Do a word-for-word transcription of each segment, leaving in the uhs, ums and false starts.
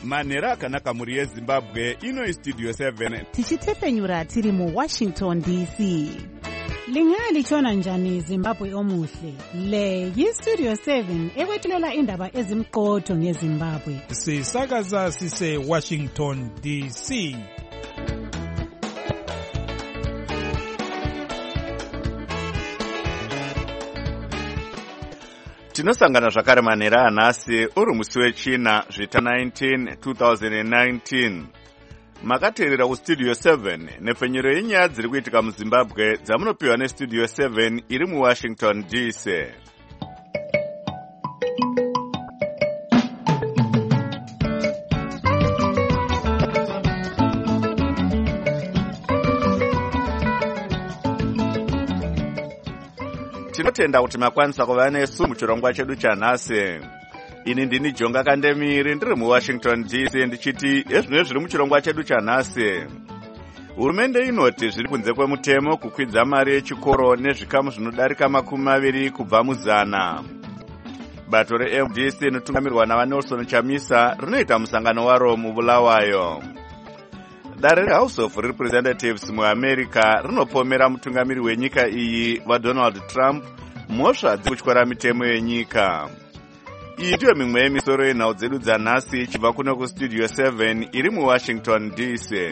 manhero akanaka mhuri yezimbabwe. Ino Studio seven tichitepenyura tiri muWashington D C. Lingalitshona njani Zimbabwe omuhle? Le yiStudio seven ekwethulela indaba ezimqotho ngeZimbabwe. Sisakaza sise Washington D C. tinosangana zvakare manhero anhasi uri musi wechina zvita nineteen twenty nineteen. Makateerera kuStudio seven nepfenyero yenyaya dziri kuitika muZimbabwe dzamunopiwa neStudio seven iri muWashington D C. Tinotenda kuti makwanisa kuva nesu muchirongwa chedu chanhasi. Ini ndini Jonga Kandemiri ndiri muWashington D C ndichiti ezvino zviri muchirongwa chedu chanhasi. Hurumende inoti zviri kunze kwemutemo kukwidza mari yechikoro nezvikamu zvinodarika makumi maviri kubva muzana. Bato reM D C rinotungamirwa naVanelson Chamisa rinoita musangano waro muBulawayo. Dare reHouse of Representatives muAmerica rinopomera mutungamiri wenyika iyi vaDonald Trump mhosva dzekutyora mitemo yenyika. Iyi ndiyo mimwe yemisoro yenhau dzedu dzanhasi ichibva kuno kuStudio seven iri muWashington D C.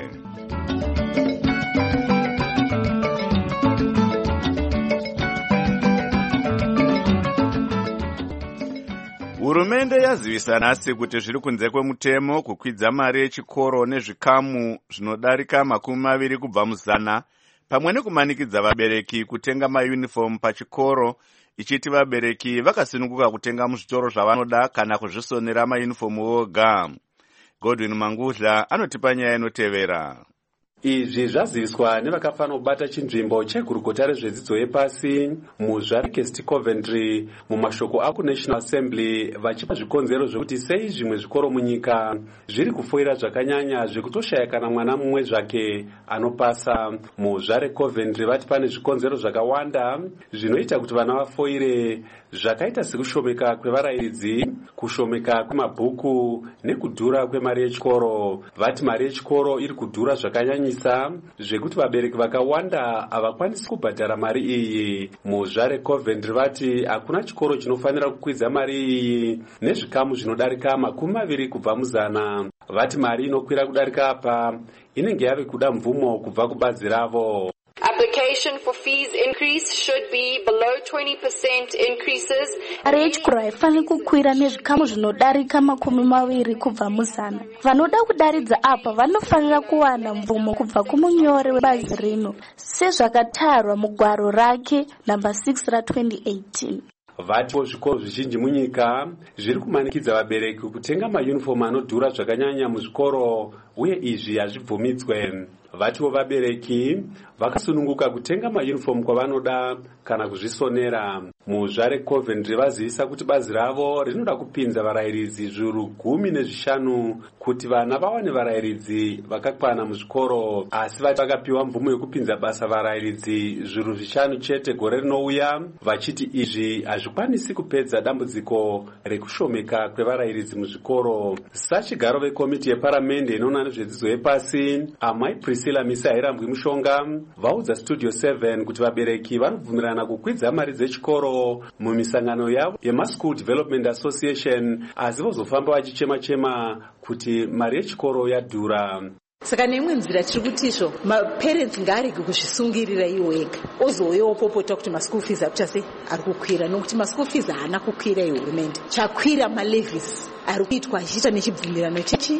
Hurumende yazivisa nhasi kuti zviri kunze kwemutemo kukwidza mari yechikoro nezvikamu zvinodarika makumi maviri kubva muzana pamwe nekumanikidza vabereki kutenga mayunifomu pachikoro, ichiti vabereki vakasununguka kutenga muzvitoro zvavanoda kana kuzvisonera mayunifomu voga. Godwin Mangudla anotipa nyaya inotevera. Izvi zvaziviswa nevakafanira kubata chinzvimbo chegurukota rezvedzidzo yepasi muZvarekest Coventry mumashoko akuNational Assembly, vachipa zvikonzero zvekuti sei zvimwe zvikoro munyika zviri kufoira zvakanyanya zvekutoshaya kana mwana mumwe zvake anopasa. MuZvare Coventry vati pane zvikonzero zvakawanda zvinoita kuti vana vafoire, zvakaita sekushomeka kwevarairidzi, kushomeka kwemabhuku nekudhura kwemari yechikoro. Vati mari yechikoro iri kudhura zvakanyanya zvekuti vabereki vakawanda havakwanisi kubhadhara mari iyi. MuZvare Coventry vati hakuna chikoro chinofanira kukwidza mari iyi nezvikamu zvinodarika makumi maviri kubva muzana. Vati mari inokwira kudarika apa inenge yave kuda mvumo kubva kubazi ravo. Application for fees increase should be below twenty percent increases. Mari yechikoro haifaniri kukwira nezvikamu zvinodarika makumi maviri kubva muzana. Vanoda kudaridza apa vanofanira kuwana mvumo kubva kumunyori webazi rino sezvakatarwa mugwaro rake namba six ra twenty eighteen. Vati zvikoro zvizhinji munyika zviri kumanikidza vabereki kutenga mayunifomu anodhura zvakanyanya muzvikoro, uye izvi hazvibvumidzwe. Vatiwo vabereki vakasununguka kutenga mayunifomu kwavanoda kana kuzvisonera. MuZvare Coventry vazivisa kuti bazi ravo rinoda kupinza varairidzi zviuru gumi nezvishanu kuti vana vawane varairidzi vakakwana muzvikoro, asi vati vakapiwa mvumo yekupinza basa varairidzi zviuru zvishanu chete gore rinouya, vachiti izvi hazvikwanisi kupedza dambudziko rekushomeka kwevarairidzi muzvikoro. Sachigaro vekomiti yeparamende inoona nezvedzidzo yepasi, Amai Priscilla Misairambwi Mushonga, vaudza Studio seven kuti vabereki vanobvumirana kukwidza mari dzechikoro mumisangano yavo yeMaschool Development Association, asi vozofamba vachichema-chema kuti mari yechikoro yadhura. Saka neimwe nzira tiri kutizvo maparents ngaarege kuzvisungirira iwo ega, ozouyawo popota kuti maschool fees akuchase ari kukwira, nokuti maschool fees haana kukwira yehurumende. Chakwira malevies ari kuitwa achiita nechibvumirano chechi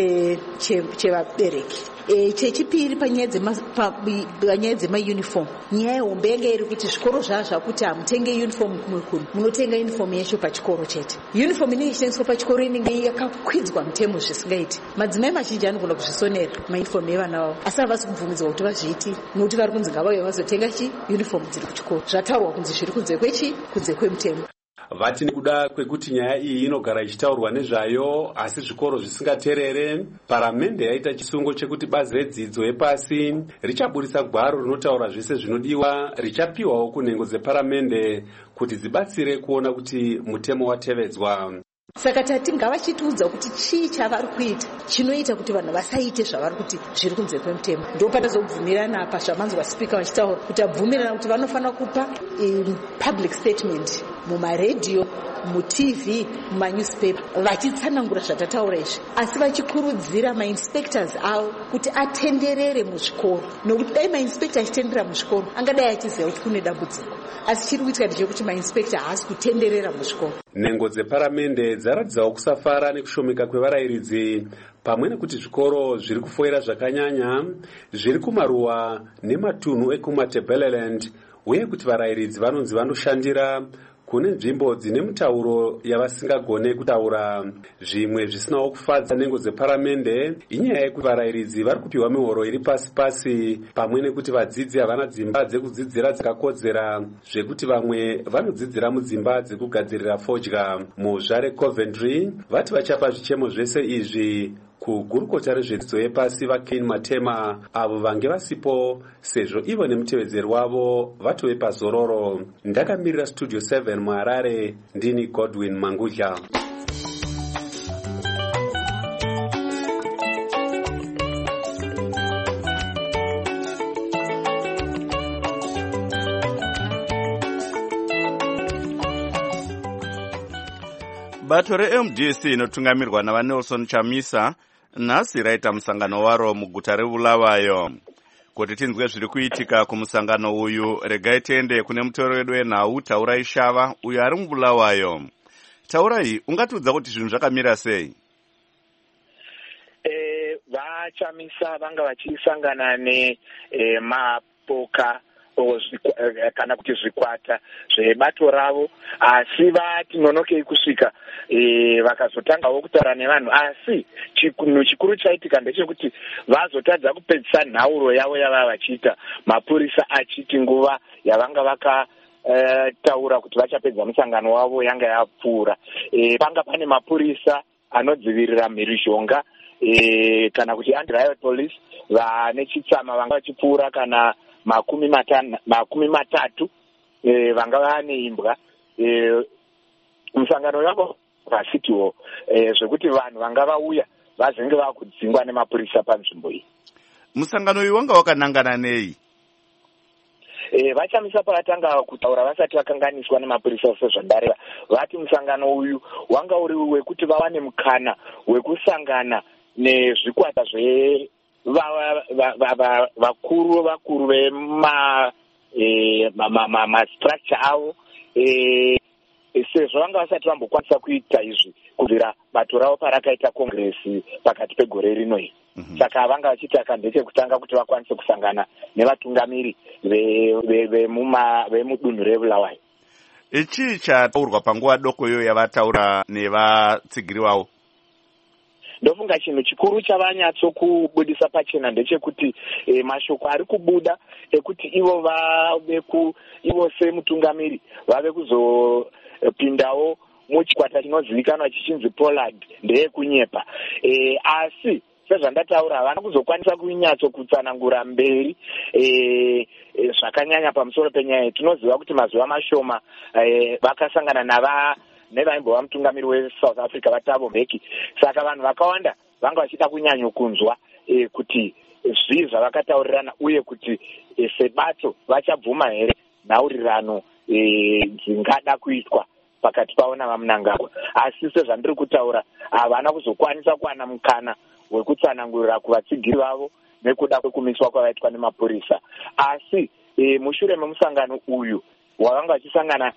chevabereki. E, chechipiri panyaya dzemayunifomu, nyaya yehombe yanga iri kuti zvikoro zvaa zvakuti hamutenge yunifomu kumwe kuno, munotenga yunifomu yacho pachikoro chete. Yunifomu inenge ichitengeswa pachikoro inenge yakakwidzwa mutemo zvisingaiti. Madzimai mazhinji anogona kuzvisonera mayunifomu evana vavo, asi havasi kubvumidzwa kuti vazviiti nokuti vari kunzi ngavauye vazotenga chi yunifomu dziri kuchikoro. Zvataurwa kunzi zviri kunze kwechi kunze kwemutemo. Vati nekuda kwekuti nyaya iyi inogara ichitaurwa nezvayo asi zvikoro zvisingaterere, paramende yaita chisungo chekuti bazi redzidzo yepasi richaburisa gwaro rinotaura zvese zvinodiwa richapiwawo kunhengo dzeparamende kuti dzibatsire kuona kuti mutemo watevedzwa. saka tati ngavachitiudza kuti chii chavari kuita chinoita kuti vanhu vasaite zvavari kuti zviri kunze kwemutemo. Ndo patazobvumirana apa zvamanzwa spika vachitaura kuti abvumirana kuti vanofanira kupa um, public statement mumaredhiyo, mutv, mumanewspaper vachitsanangura zvatataura izvi, asi vachikurudzira mainspectors avo kuti atenderere muzvikoro, nokuti dai mainspector achitenderera muzvikoro angadai achiziva kuti kune dambudziko, asi chiri kuitika ndechekuti mainspector haasi kutenderera muzvikoro. Nhengo dzeparamende dzaradzawo kusafara nekushomeka kwevarayiridzi, pamwe nekuti zvikoro zviri kufoira zvakanyanya zviri kumaruwa nematunhu ekumatebeleland, uye kuti varayiridzi vanonzi vanoshandira kune nzvimbo dzine mitauro yavasingagone kutaura. Zvimwe zvisinawo kufadza nhengo dzeparamende inyaya yekuti varayiridzi vari kupiwa mihoro iri pasi pasi, pamwe nekuti vadzidzi havana dzimba dzekudzidzira dzakakodzera, zvekuti vamwe vanodzidzira mudzimba dzekugadzirira fodya. Muzvare Coventry vati vachapa zvichemo zvese izvi kugurukota rezvedzidzo yepasi vaKane Matema, avo vange vasipo sezvo ivo nemutevedzeri wavo vatove pazororo. Ndakamirira Studio seven muHarare, ndini Godwin Mangudya. Bato re-M D C inotungamirwa navaNelson Chamisa nhasi raita musangano waro muguta reBulawayo. Kuti tinzwe zviri kuitika kumusangano uyu, regai tiende kune mutoro wedu wenhau Taurai Shava uyo ari muBulawayo. Taurai, ungatiudza kuti zvinhu zvakamira sei? Eh, vaChamisa vanga vachisangana ne eh, mapoka kana kuti zvikwata zvebato ravo, asi vati nonokei kusvika e, vakazotangawo kutaura nevanhu, asi chikunhu chikuru chaitika ndechekuti vazotadza kupedzisa nhauro yavo yava vachiita, mapurisa achiti nguva yavanga vaka Uh, taura kuti vachapedza musangano wavo yanga yapfuura. E, panga pane mapurisa anodzivirira mhirizhonga e, kana kuti anti-riot police vane chitsama vanga vachipfuura kana makumi matana, makumi matatu e, vanga vane imbwa. E, musangano wavo vaCity Hall e, zvekuti vanhu vanga vauya vazenge vakudzingwa nemapurisa panzvimbo iyi. Musangano uyu wanga wakanangana nei? E, vaChamisa pakatanga kutaura vasati vakanganiswa nemapurisa sezvandareva, vati musangano uyu wanga uri wekuti vawane mukana wekusangana nezvikwata zve vakuru vakuru vema structure avo, sezvo vanga vasati vambokwanisa kuita izvi kubvira bato ravo parakaita kongresi pakati pegore rino iri. Mm-hmm. Saka vanga vachitaka ndechekutanga kuti vakwanise kusangana nevatungamiri vemudunhu reBulawayo. Ichi chataurwa panguva doko iyo yavataura nevatsigiri vavo? Ndofunga chinhu chikuru chavanyatsokubudisa pachena ndechekuti e, mashoko ari kubuda ekuti ivo vave ku ivo semutungamiri vave kuzopindawo muchikwata chinozivikanwa chichinzi Pollard ndeyekunyepa. E, asi sezvandataura havana kuzokwanisa kunyatsokutsanangura mberi e, e, zvakanyanya pamusoro penyaya. Tinoziva kuti mazuva mashoma e, vakasangana nava nevaimbova mutungamiri weSouth Africa vaThabo Mbeki. Saka vanhu vakawanda vanga vachida kunyanyokunzwa e, kuti zvii zvavakataurirana uye kuti e, sebato vachabvuma here nhaurirano e, dzingada kuitwa pakati pavo navaMnangagwa. Asi sezvandiri kutaura havana kuzokwanisa kuwana mukana wekutsanangurira kuvatsigiri vavo nekuda kwekumiswa kwavaitwa nemapurisa. Asi e, mushure memusangano uyu wavanga vachisangana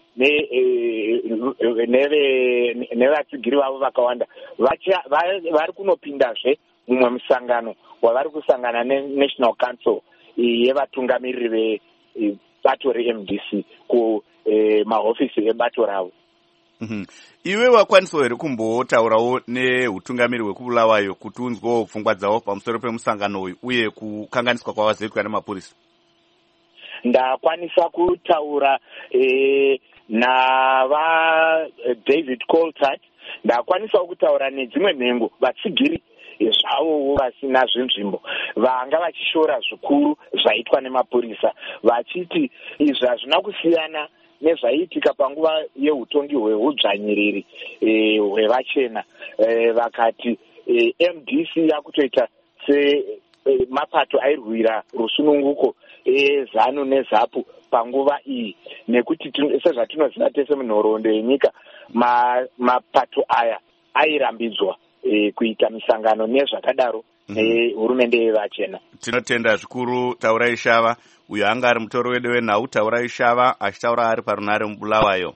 nevatsigiri vavo vakawanda, vari kunopindazve mumwe musangano wavari kusangana neNational Council yevatungamiriri vebato re-M D C kumahofisi ebato ravo. Mm-hmm. Iwe wakwanisawo here kumbotaurawo neutungamiri hwekuBulawayo kuti unzwewo pfungwa dzavo pamusoro pemusangano uyu uye kukanganiswa kwavazoitwa nemapurisa? Ndakwanisa kutaura e, nava David Coltart, ndakwanisawo kutaura nedzimwe nhengo vatsigiri zvavo vasina zvinzvimbo vanga vachishora zvikuru zvaitwa nemapurisa, vachiti izvi hazvina kusiyana nezvaiitika panguva yeutongi hweudzvanyiriri e, hwevachena e, vakati e, M D C yakutoita se e, mapato airwira rusununguko ezanu nezapu panguva iyi, nekuti sezvatinoziva tese munhoroondo yenyika mapato ma aya airambidzwa e, kuita misangano nezvakadaro nehurumende mm -hmm. yevachena. Tinotenda zvikuru Taurai Shava, uyo anga ari mutoro wedu wenhau Taurai Shava achitaura ari parunare mubulawayo.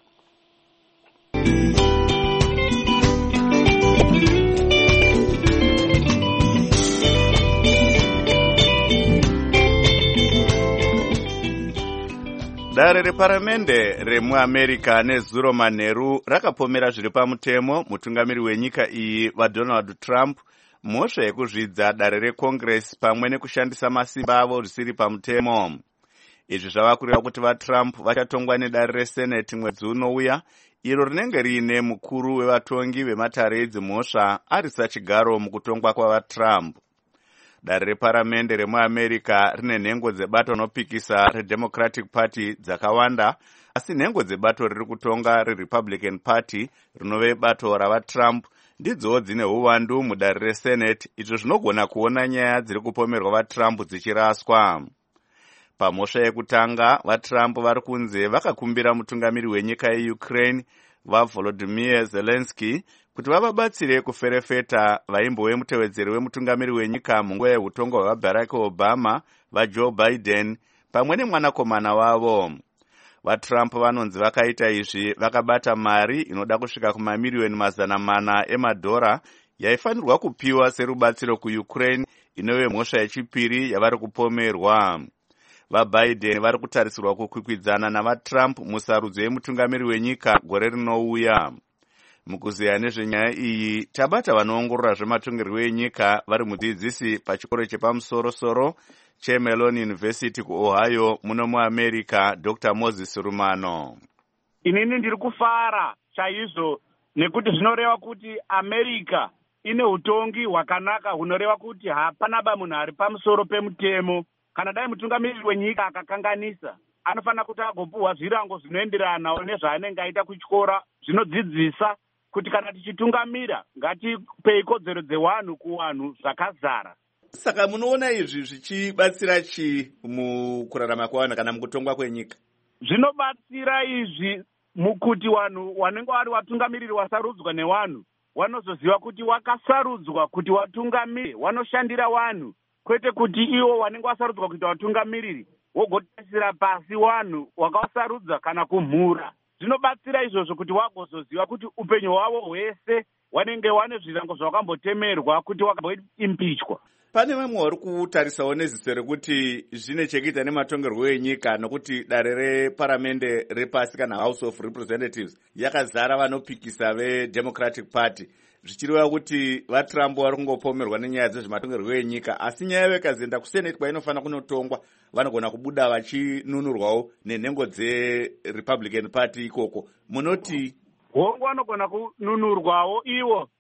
Dare reparamende remuamerica nezuro manheru rakapomera zviri pamutemo mutungamiri wenyika iyi vaDonald Trump mhosva yekuzvidza dare reCongress pamwe nekushandisa masimba avo zvisiri pamutemo. Izvi zvava kureva kuti vaTrump vachatongwa nedare reSenate mwedzi unouya, iro rinenge riine mukuru wevatongi vematare edzimhosva arisa chigaro mukutongwa kwavaTrump. Dare reparamende remuamerica rine nhengo dzebato rinopikisa reDemocratic Party dzakawanda, asi nhengo dzebato riri kutonga reRepublican Party rinove bato ravaTrump ndidzowo dzine uwandu mudare reSenate, izvo zvinogona kuona nyaya dziri kupomerwa vaTrump dzichiraswa. Pamhosva yekutanga, vaTrump vari kunze vakakumbira mutungamiri wenyika yeUkraine vaVolodymyr Zelensky kuti vavabatsire kuferefeta vaimbove mutevedzeri wemutungamiri wenyika munguva yeutongo hwaBarack Obama vaJoe Biden pamwe nemwanakomana wavo. VaTrump vanonzi vakaita izvi vakabata mari inoda kusvika kumamiriyoni mazana mana emadhora yaifanirwa kupiwa serubatsiro kuUkraine inove mhosva yechipiri yavari kupomerwa. VaBiden vari kutarisirwa kukwikwidzana navaTrump musarudzo yemutungamiri wenyika gore rinouya. Mukuziya nezvenyaya iyi tabata vanoongorora zvematongerwo enyika vari mudzidzisi pachikoro chepamusoro-soro cheMellon University kuOhio muno muAmerica, Doctor Moses Rumano. Inini ndiri kufara chaizvo nekuti zvinoreva kuti America ine utongi hwakanaka hunoreva kuti hapanaba munhu ari pamusoro pemutemo. Kana dai mutungamiri wenyika akakanganisa, anofanira kuti agopuhwa zvirango zvinoenderana nezvaanenge aita kuchikora zvinodzidzisa kuti kana tichitungamira ngatipei kodzero dzewanhu kuwanhu zvakazara. Saka munoona izvi zvichibatsira chi mukurarama kwavanhu kana mukutongwa kwenyika? Zvinobatsira izvi mukuti wanhu wanenge vari watungamiriri wasarudzwa newanhu wanozoziva kuti wakasarudzwa kuti watungamire, wanoshandira wanhu, kwete kuti iwo wanenge wasarudzwa kuita watungamiriri wogotasira pasi wanhu wakawasarudza kana kumhura. Zvinobatsira izvozvo kuti wagozoziva kuti upenyu hwavo hwese wanenge wane zvirango zvawakambotemerwa kuti wakamboimpichwa. Pane vamwe vari kutarisawo neziso rekuti zvine chekuita nematongerwo enyika nokuti dare reparamende repasi kana House of Representatives yakazara vanopikisa veDemocratic Party, zvichireva kuti vaTrump vari kungopomerwa nenyaya dzezvematongerwo enyika, asi nyaya yakazoenda kuSenate kwainofanira kunotongwa vanogona kubuda vachinunurwawo nenhengo dzeRepublican Party ikoko. Munoti hongu vanogona kununurwawo ivo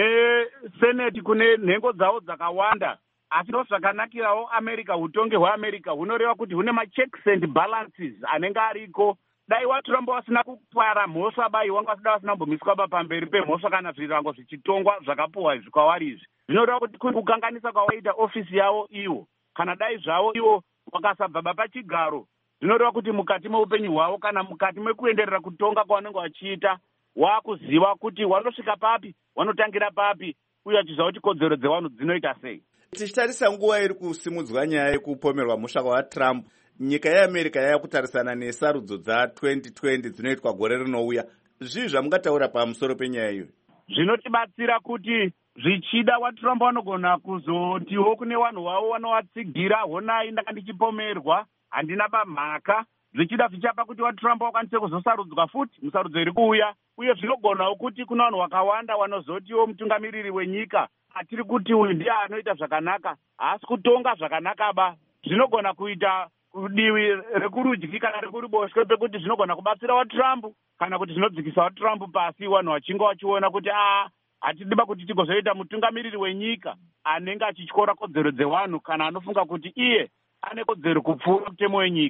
neSenate kune nhengo dzavo dzakawanda, asi ndo zvakanakirawo America, utongi hweAmerica hunoreva kuti hune machecks and balances anenge ariko. Dai vaTrump vasina kupara mhosva bai wanga vasida vasina kumbomiswa pamberi pemhosva kana zvirango zvichitongwa zvakapuhwa izvi kwavari izvi, zvinoreva kuti kuri kukanganisa kwawaita ofisi yavo ivo. Kana dai zvavo ivo vakasabva pachigaro, zvinoreva kuti mukati meupenyu hwavo kana mukati mekuenderera kutonga kwavanenge vachiita wakuziva kuti wanosvika papi, wanotangira papi, uye achiziva kuti kodzero dzevanhu dzinoita sei. Tichitarisa nguva iri kusimudzwa nyaya yekupomerwa mhosva kwaTrump, nyika yeAmerica yakutarisana nesarudzo dza-twenty twenty dzinoitwa gore rinouya. Zvii zvamungataura pamusoro penyaya iyo? Zvinotibatsira kuti zvichida vaTrump vanogona kuzotiwo kune vanhu vavo vanovatsigira, honai ndanga ndichipomerwa, handina pamhaka. Zvichida zvichapa kuti vaTrump vakwanise kuzosarudzwa futi musarudzo iri kuuya, uye zvinogonawo kuti kuna vanhu vakawanda vanozotiwo mutungamiriri wenyika atiri kuti uyu ndiye anoita zvakanaka, haasi kutonga zvakanaka ba. Zvinogona kuita kudivi rekurudyi kana rekuruboshwe pekuti zvinogona kubatsira vaTrump kana kuti zvinodzikisa vaTrump pasi, vanhu vachinge vachiona kuti a hatidiba kuti tigozoita mutungamiriri wenyika anenge achityora kodzero dzevanhu kana anofunga kuti iye ane kodzero kupfuura mutemo wenyika.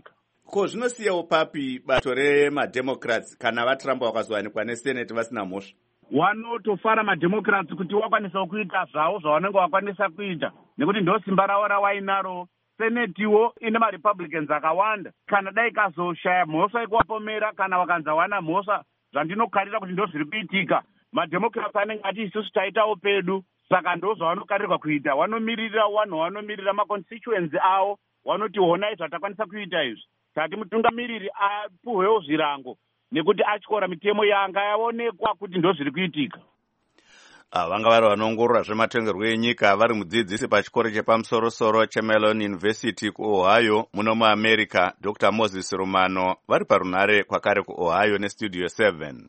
Ko zvinosiyawo papi bato remademocrats kana vatrump vakazowanikwa nesenate vasina mhosva? Wanotofara mademocrats kuti wakwanisa kuita zvavo zvavanenge wakwanisa kuita, nekuti ndo simba ravo rawainaro. Senetiwo ine marepublicans akawanda. Kana dai kazoshaya mhosva ikuwapomera kana vakanza wana mhosva, zvandinokarira kuti ndo zviri kuitika. Mademocrats anenge ati isusu taitawo pedu, saka ndo zvavanokarirwa kuita. Wanomirira wanhu, wanomirira maconstituency avo, wanoti honai zvatakwanisa kuita izvi. Tati mutungamiriri apuhwewo zvirango nekuti atyora mitemo yanga yaonekwa kuti ndo zviri kuitika. Vanga vari vanoongorora zvematongerwo enyika vari mudzidzisi pachikoro chepamusoro-soro cheMellon University kuOhio muno muAmerica, Doctor Moses Rumano, vari parunhare kwakare kuOhio neStudio seven.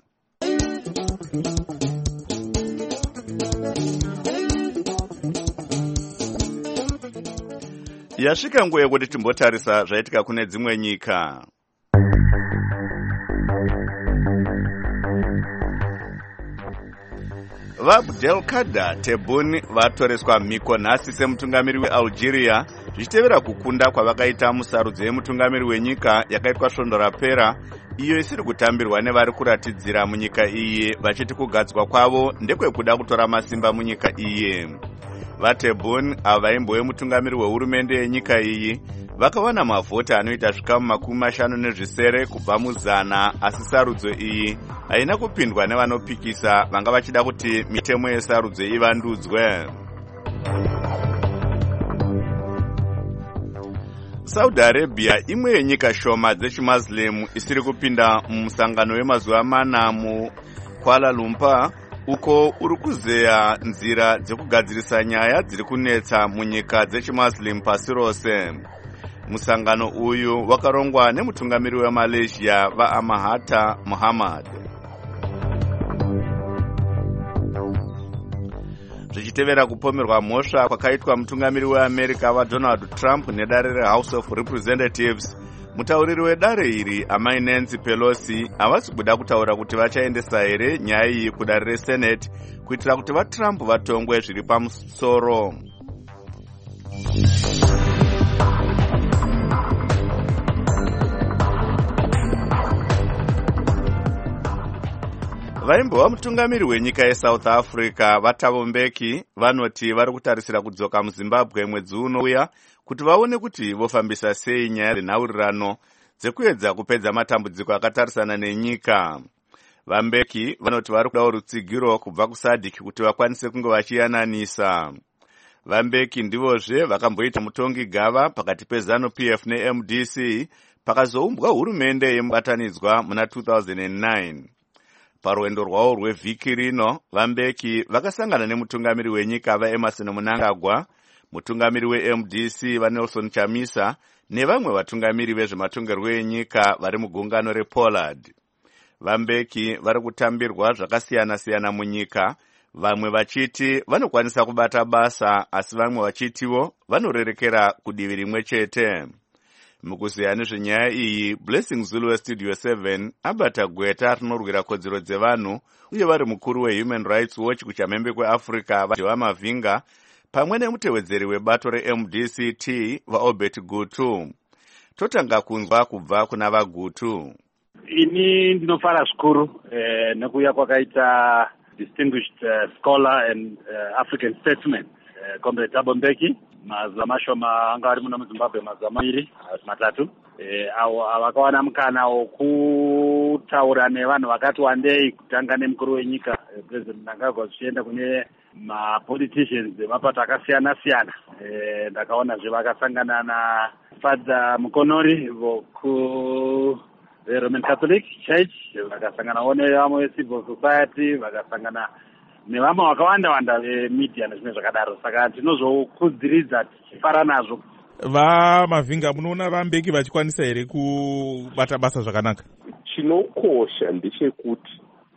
Yasvika nguva yekuti timbotarisa zvaitika kune dzimwe nyika. VaAbdelkader Tebboune vatoreswa mhiko nhasi semutungamiri weAlgeria zvichitevera kukunda kwavakaita musarudzo yemutungamiri wenyika yakaitwa svondo rapera, iyo isiri kutambirwa nevari kuratidzira munyika iyi vachiti kugadzwa kwavo ndekwekuda kutora masimba munyika iyi. VaTebboune ava vaimbove mutungamiri wehurumende yenyika iyi vakawana mavhota anoita zvikamu makumi mashanu nezvisere kubva muzana, asi sarudzo iyi haina kupindwa nevanopikisa vanga vachida kuti mitemo yesarudzo ivandudzwe. Saudi Arabia imwe yenyika shoma dzechimuslim isiri kupinda mumusangano wemazuva mana muKuala Lumpur, uko uri kuzeya nzira dzekugadzirisa nyaya dziri kunetsa munyika dzechimuslim pasi rose. Musangano uyu wakarongwa nemutungamiri weMalaysia vaMahathir Mohamad. Zvichitevera kupomerwa mhosva kwakaitwa mutungamiri weAmerica vaDonald Trump nedare reHouse of Representatives, mutauriri wedare iri amai Nancy Pelosi havasi kuda kutaura kuti vachaendesa here nyaya iyi kudare reSenate kuitira kuti vaTrump vatongwe zviri pamusoro. Vaimbova mutungamiri wenyika yeSouth Africa vaThabo Mbeki vanoti vari kutarisira kudzoka muZimbabwe mwedzi unouya kuti vaone kuti vofambisa sei nyaya dzenhaurirano dzekuedza kupedza matambudziko akatarisana nenyika. VaMbeki vanoti vari kudawo rutsigiro kubva kuSADC kuti vakwanise kunge vachiyananisa. VaMbeki ndivozve vakamboita mutongi gava pakati peZANU-P F neM D C pakazoumbwa hurumende yemubatanidzwa muna two thousand nine. Parwendo rwavo rwevhiki rino, VaMbeki vakasangana nemutungamiri wenyika vaEmerson Mnangagwa, mutungamiri weM D C vaNelson Chamisa nevamwe vatungamiri vezvematongerwo enyika vari mugungano rePollard. VaMbeki vari kutambirwa zvakasiyana-siyana munyika, vamwe vachiti vanokwanisa kubata basa asi vamwe vachitiwo vanorerekera kudivi rimwe chete. Mukuzeya nezvenyaya iyi, Blessing Zulu weStudio seven abata gweta rinorwira kodzero dzevanhu uye vari mukuru weHuman Rights Watch kuchamhembe kweAfrica vaJoa Mavinga pamwe nemutevedzeri webato reM D C T vaObert Gutu. Totanga kunzwa kubva kuna vaGutu. Ini ndinofara zvikuru eh, nekuuya kwakaita distinguished uh, scholar and uh, African statesman uh, Comrade Thabo Mbeki. Mazuva mashoma anga ari muno muZimbabwe mazuva mairi matatu e, avo vakawana mukana wokutaura nevanhu vakati wandei kutanga nemukuru wenyika e, President Mnangagwa zvichienda kune mapoliticians emapato akasiyana siyana. E, ndakaonazve vakasangana naFadha Mukonori voku veRoman Catholic Church, vakasanganawo nevamwe vecivil society, vakasangana nevamwe vakawanda wanda vemedia nezvimwe zvakadaro. Saka tinozokudziridza tichifara nazvo. VaMavinga, munoona VaMbeki vachikwanisa here kubata basa zvakanaka? Chinokosha ndechekuti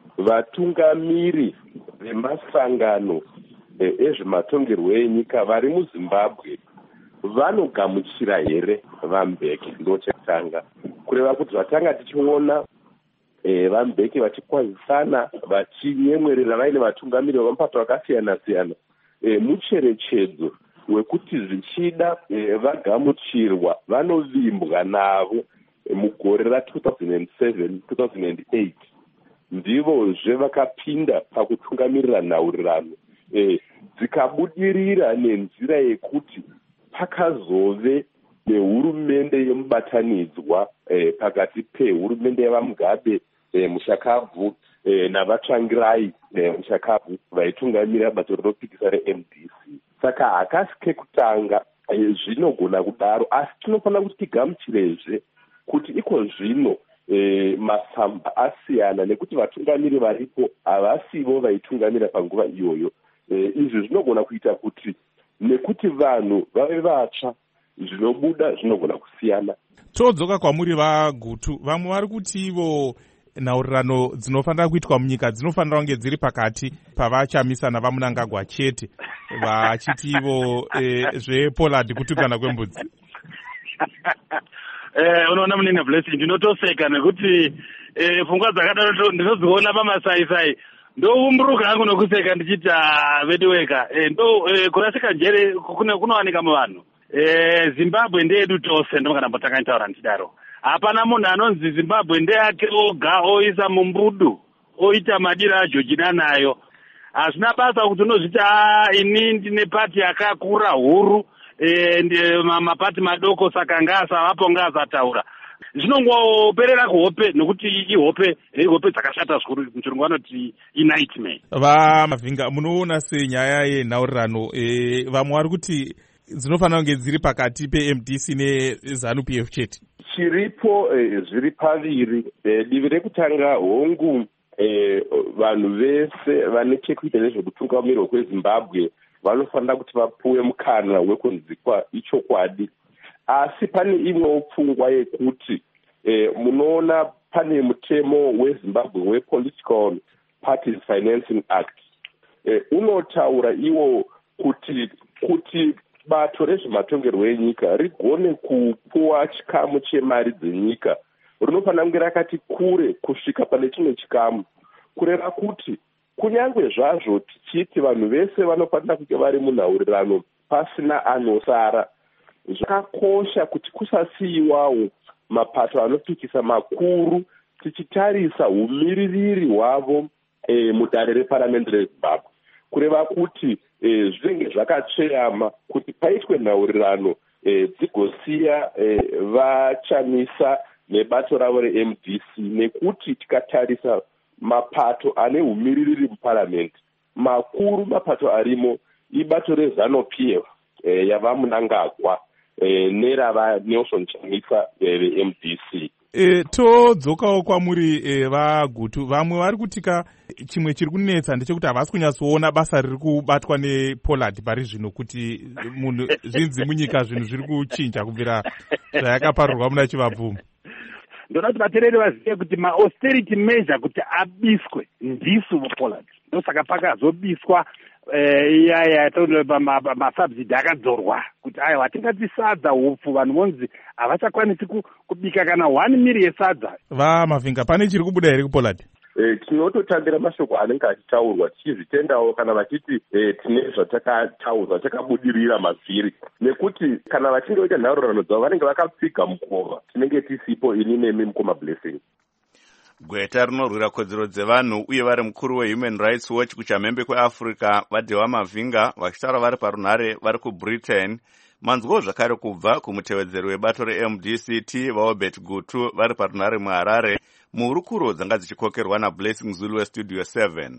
vatungamiri vemasangano ezvematongerwo enyika vari muZimbabwe vanogamuchira here VaMbeki. Ndochekutanga kureva kuti zvatanga tichiona E, VaMbeki vachikwazisana vachinyemwerera vaine vatungamiri vamapato akasiyana siyana e, mucherechedzo wekuti zvichida e, vagamuchirwa vanovimbwa navo mugore ra two thousand seven two thousand eight ndivozve vakapinda pakutungamirira nhaurirano e, dzikabudirira nenzira yekuti pakazove nehurumende yemubatanidzwa e, pakati pehurumende yavamugabe e, mushakabvu e, navatsvangirai e, mushakabvu vaitungamirira bato rinopikisa re-M D C. Saka hakasi kekutanga e, zvinogona kudaro, asi tinofanira kuti tigamuchirezve kuti iko zvino e, masamba asiyana nekuti vatungamiri varipo havasivo vaitungamira panguva iyoyo. E, izvi zvinogona kuita kuti nekuti vanhu vave vatsva zvinobuda zvinogona kusiyana. Todzoka kwamuri vagutu, vamwe vari kuti ivo nhaurirano dzinofanira kuitwa munyika dzinofanira kunge dziri pakati pavachamisana vamunangagwa chete, vachiti ivo e, zvePollard kutukana kwembudzi. Eh, unoona munini Blessing, ndinotoseka nekuti eh, pfungwa dzakadaro ndinodziona pamasaisai ndoumburuka hangu nokuseka ndichiti vediweka eh, ndo eh, kurasika njere kunowanika muvanhu. Eh, Zimbabwe ndeyedu tose ndomukana takanyitaura ndichidaro. Hapana munhu anonzi Zimbabwe ndeyake oga oisa mumbudu oita madira ajojina nayo. Hazvina basa kuti unozviti ini ndine pati yakakura huru e, mapati madoko saka ngaasavapo ngaasataura. Zvinongoperera kuhope nokuti ihope ihope dzakashata zvikuru, muchirungu vanoti inightmare. VaMavhinga, munoona senyaya yenhaurirano e, vamwe vari kuti dzinofanira kunge dziri pakati pe-M D C neZANU P F chete? Chiripo eh, zviri paviri. Eh, divi rekutanga hongu eh, vanhu vese vane chekuita nezvekutungamirwa kweZimbabwe vanofanira kuti vapuwe mukana wekunzikwa ichokwadi. Asi pane imwewo pfungwa yekuti eh, munoona pane mutemo weZimbabwe wePolitical Parties Financing Act. Eh, unotaura iwo kuti kuti bato rezvematongerwo enyika rigone kupuwa chikamu chemari dzenyika rinofanira kunge rakati kure kusvika pane chimwe chikamu, kureva kuti kunyange zvazvo tichiti vanhu vese vanofanira kunge vari munhaurirano pasina anosara, zvakakosha kuti kusasiyiwawo mapato anopikisa makuru tichitarisa umiririri hwavo e, mudare reparamende reZimbabwe, kureva kuti e, zvinenge zvakatsveyama kuti paitwe nhaurirano e, dzigosiya e, vachamisa nebato ravo re-M D C, nekuti tikatarisa mapato ane umiririri muparamende makuru, mapato arimo ibato reZANU P F e, yavamunangagwa e, nerava Nelson Chamisa re-M D C. E, todzokawo kwamuri e, vagutu, vamwe vari kutika chimwe chiri kunetsa ndechekuti havasi kunyatsoona basa riri kubatwa nePollard pari zvino, kuti munhu zvinzi munyika zvinhu zviri kuchinja kubvira zvayakaparurwa muna Chivabvumbi. Ndoda kuti vateereri vazive kuti ma-austerity measure kuti abiswe ndisu Pollard, ndosaka pakazobiswa iya yataura masubsidi akadzorwa kuti ayo hatingati sadza hupfu vanhu vonzi havachakwanisi kubika kana one miri yesadza. VaMavhinga, pane chiri kubuda here kuPollard? E, tinototambira mashoko anenge achitaurwa tichizvitendawo kana vachiti e, tine zvatakataurwa takabudirira mavhiri, nekuti kana vachinge vaita nhaurirano dzavo vanenge vakapfiga mukova, tinenge tisipo ini nemi mukoma Blessing. Gweta rinorwira kodzero dzevanhu uye vari mukuru weHuman Rights Watch kuchamhembe kweAfrica vaDewa Mavhinga vachitaura vari parunhare vari kuBritain. Manzwawo zvakare kubva kumutevedzeri webato re-M D C T vaObert Gutu vari parunhare muHarare muhurukuro dzanga dzichikokerwa naBlessing Zulu weStudio seven.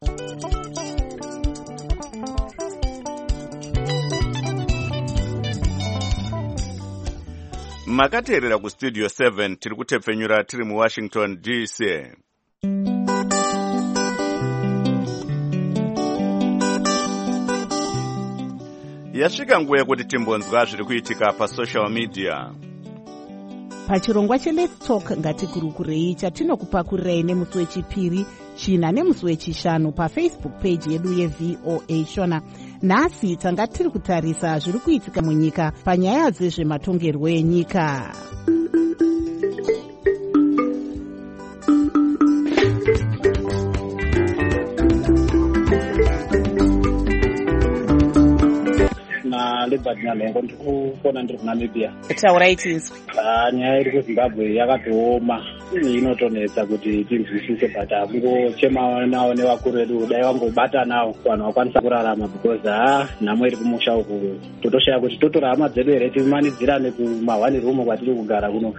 Makateerera kuStudio seven, tiri kutepfenyura tiri muWashington D C. Yasvika nguva yekuti timbonzwa zviri kuitika pasocial media. Pachirongwa cheLet's Talk ngatikurukurei chatinokupakurirei nemusi wechipiri, china nemusi wechishanu paFacebook page yedu yeV O A Shona. Nhasi tanga tiri kutarisa zviri kuitika munyika panyaya dzezvematongerwo enyika. Let's Gilbert Nyalongo ndiri kufona ndiri kuNamibia. Taurai tinzwi. Nyaya iri kuZimbabwe yakatooma inotonetsa kuti tinzwisise but kungochema nawo nevakuru vedu dai vangobata nawo vanhu vakwanisa kurarama because ha nhamo iri kumusha uku totoshaya kuti totora hama dzedu here timanidzirane kumahwani rumu kwatiri kugara kuno.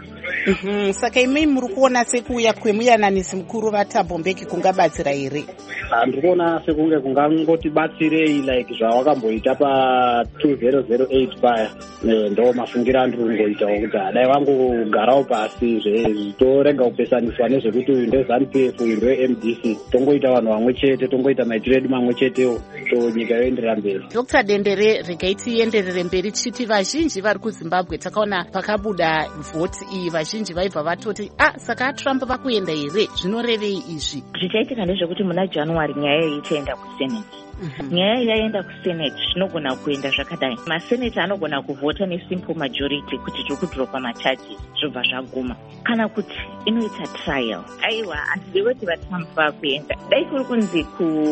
Saka imei muri kuona sekuuya kwemuyananisi mukuru vaThabo Mbeki kungabatsira here? Ndiri kuona sekunge kungangotibatsirei like zvavakamboita pa two thousand eight paya ndo mafungiro andiri kungoitawo kuti dai vangogarawo pasi zvitorega kupesaniswa nezvekuti uyu ndeZANU-P F uyu ndeM D C tongoita vanhu vamwe chete tongoita maitiro edu mamwe chetewo so nyika yoenderera mberi. Dr Dendere, regai tienderere mberi tichiti vazhinji vari kuZimbabwe takaona pakabuda vhoti iyi vazhinji vaibva vatoti ah saka aTrump vakuenda here, zvinorevei izvi? Zvichaitika ndezvekuti muna January nyaya iyi ichaenda kuSenate. Nyaya yaenda kuSenate zvinogona kuenda zvakadai. Maseneta anogona kuvhota nesimple majority kuti tiri kudropa macharges zvobva zvaguma. Kana kuti inoita trial. Aiwa, handidi kuti vaTrump vakuenda. Dai kuri kunzi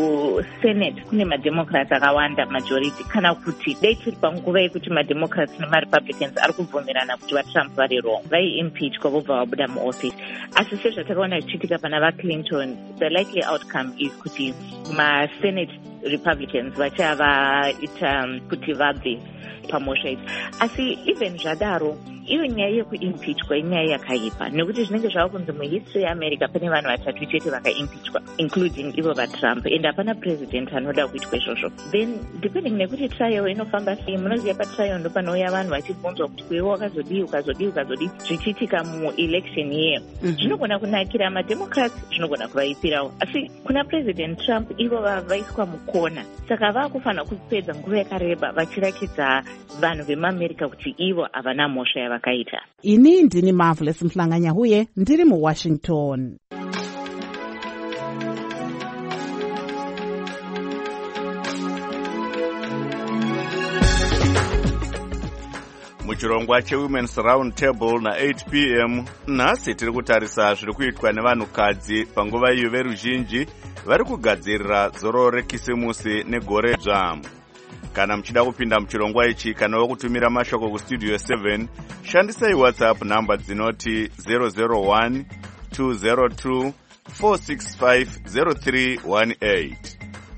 kuSenate kune mademocrats akawanda majority. Kana kuti dai tiri panguva yekuti mademocrats nemarepublicans ari kubvumirana kuti vaTrump vari wrong, vai-impeach kwavobva vabuda muoffice. Asi sezvatakaona zvichiitika pana vaClinton, the likely outcome is kuti masenate Republicans vachavaita kuti vabve pamosha idzi. Asi even zvadaro iyo nyaya yekuimpichwa inyaya yakaipa nekuti zvinenge zvava kunzi muhistory yeAmerica pane vanhu vatatu chete vakaimpichwa including ivo vaTrump and hapana president anoda kuitwa izvozvo. Then depending nekuti trial inofamba sei, munoziva patrial ndo panouya vanhu vachibvunzwa kuti kwewo wakazodii ukazodii ukazodii zvichiitika muelection year. Zvinogona kunakira mademocrats, zvinogona kuvaipirawo, asi kuna president Trump ivo vaiswa mukona, saka vakufanira kupedza nguva yakareba vachirakidza vanhu vemuAmerica kuti ivo havana mhosva yavakaita. Ini ndini Marvelous Mhlanganya-Huye ndiri muWashington. muchirongwa chewomen's round table na eight p m nhasi tiri kutarisa zviri kuitwa nevanhukadzi panguva iyo veruzhinji vari kugadzirira zororo rekisimusi negore dzva. Kana muchida kupinda muchirongwa ichi kana wokutumira mashoko kustudio seven, shandisai WhatsApp namba dzinoti zero zero one two zero two four six five zero three one eight.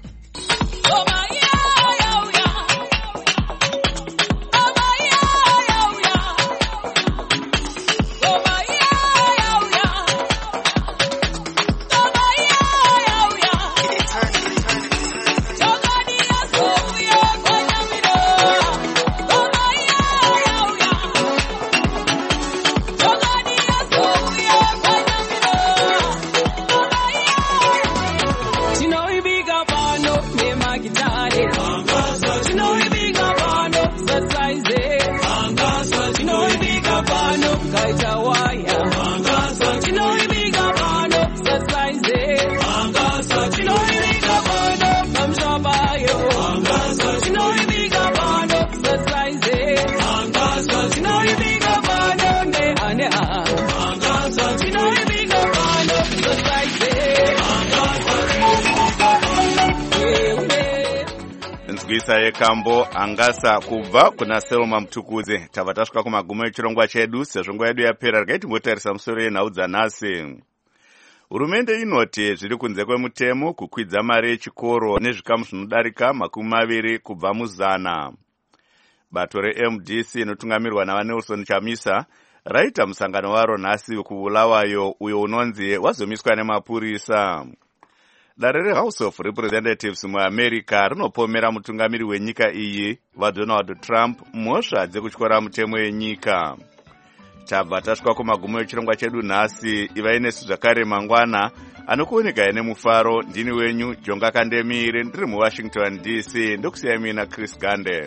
Nzwisa yekambo angasa kubva kuna Selma Mtukudze. Tava tasvika kumagumo echirongwa chedu, sezvo nguva yedu yapera regai timbotarisa musoro yenhau dzanhasi. Hurumende inoti zviri kunze kwemutemo kukwidza mari yechikoro nezvikamu zvinodarika makumi maviri kubva muzana. Bato reM D C inotungamirwa naVaNelson Chamisa raita musangano waro nhasi kuBulawayo uyo unonzi wazomiswa nemapurisa. Dare reHouse of Representatives muAmerica rinopomera mutungamiri wenyika iyi vaDonald Trump mhosva dzekutyora mutemo yenyika. Tabva tasvika kumagumo echirongwa chedu nhasi. Ivai nesu zvakare mangwana anokuonekai nemufaro. Ndini wenyu Jonga Kandemire ndiri muWashington D C. Ndokusiyai mina Chris Gande.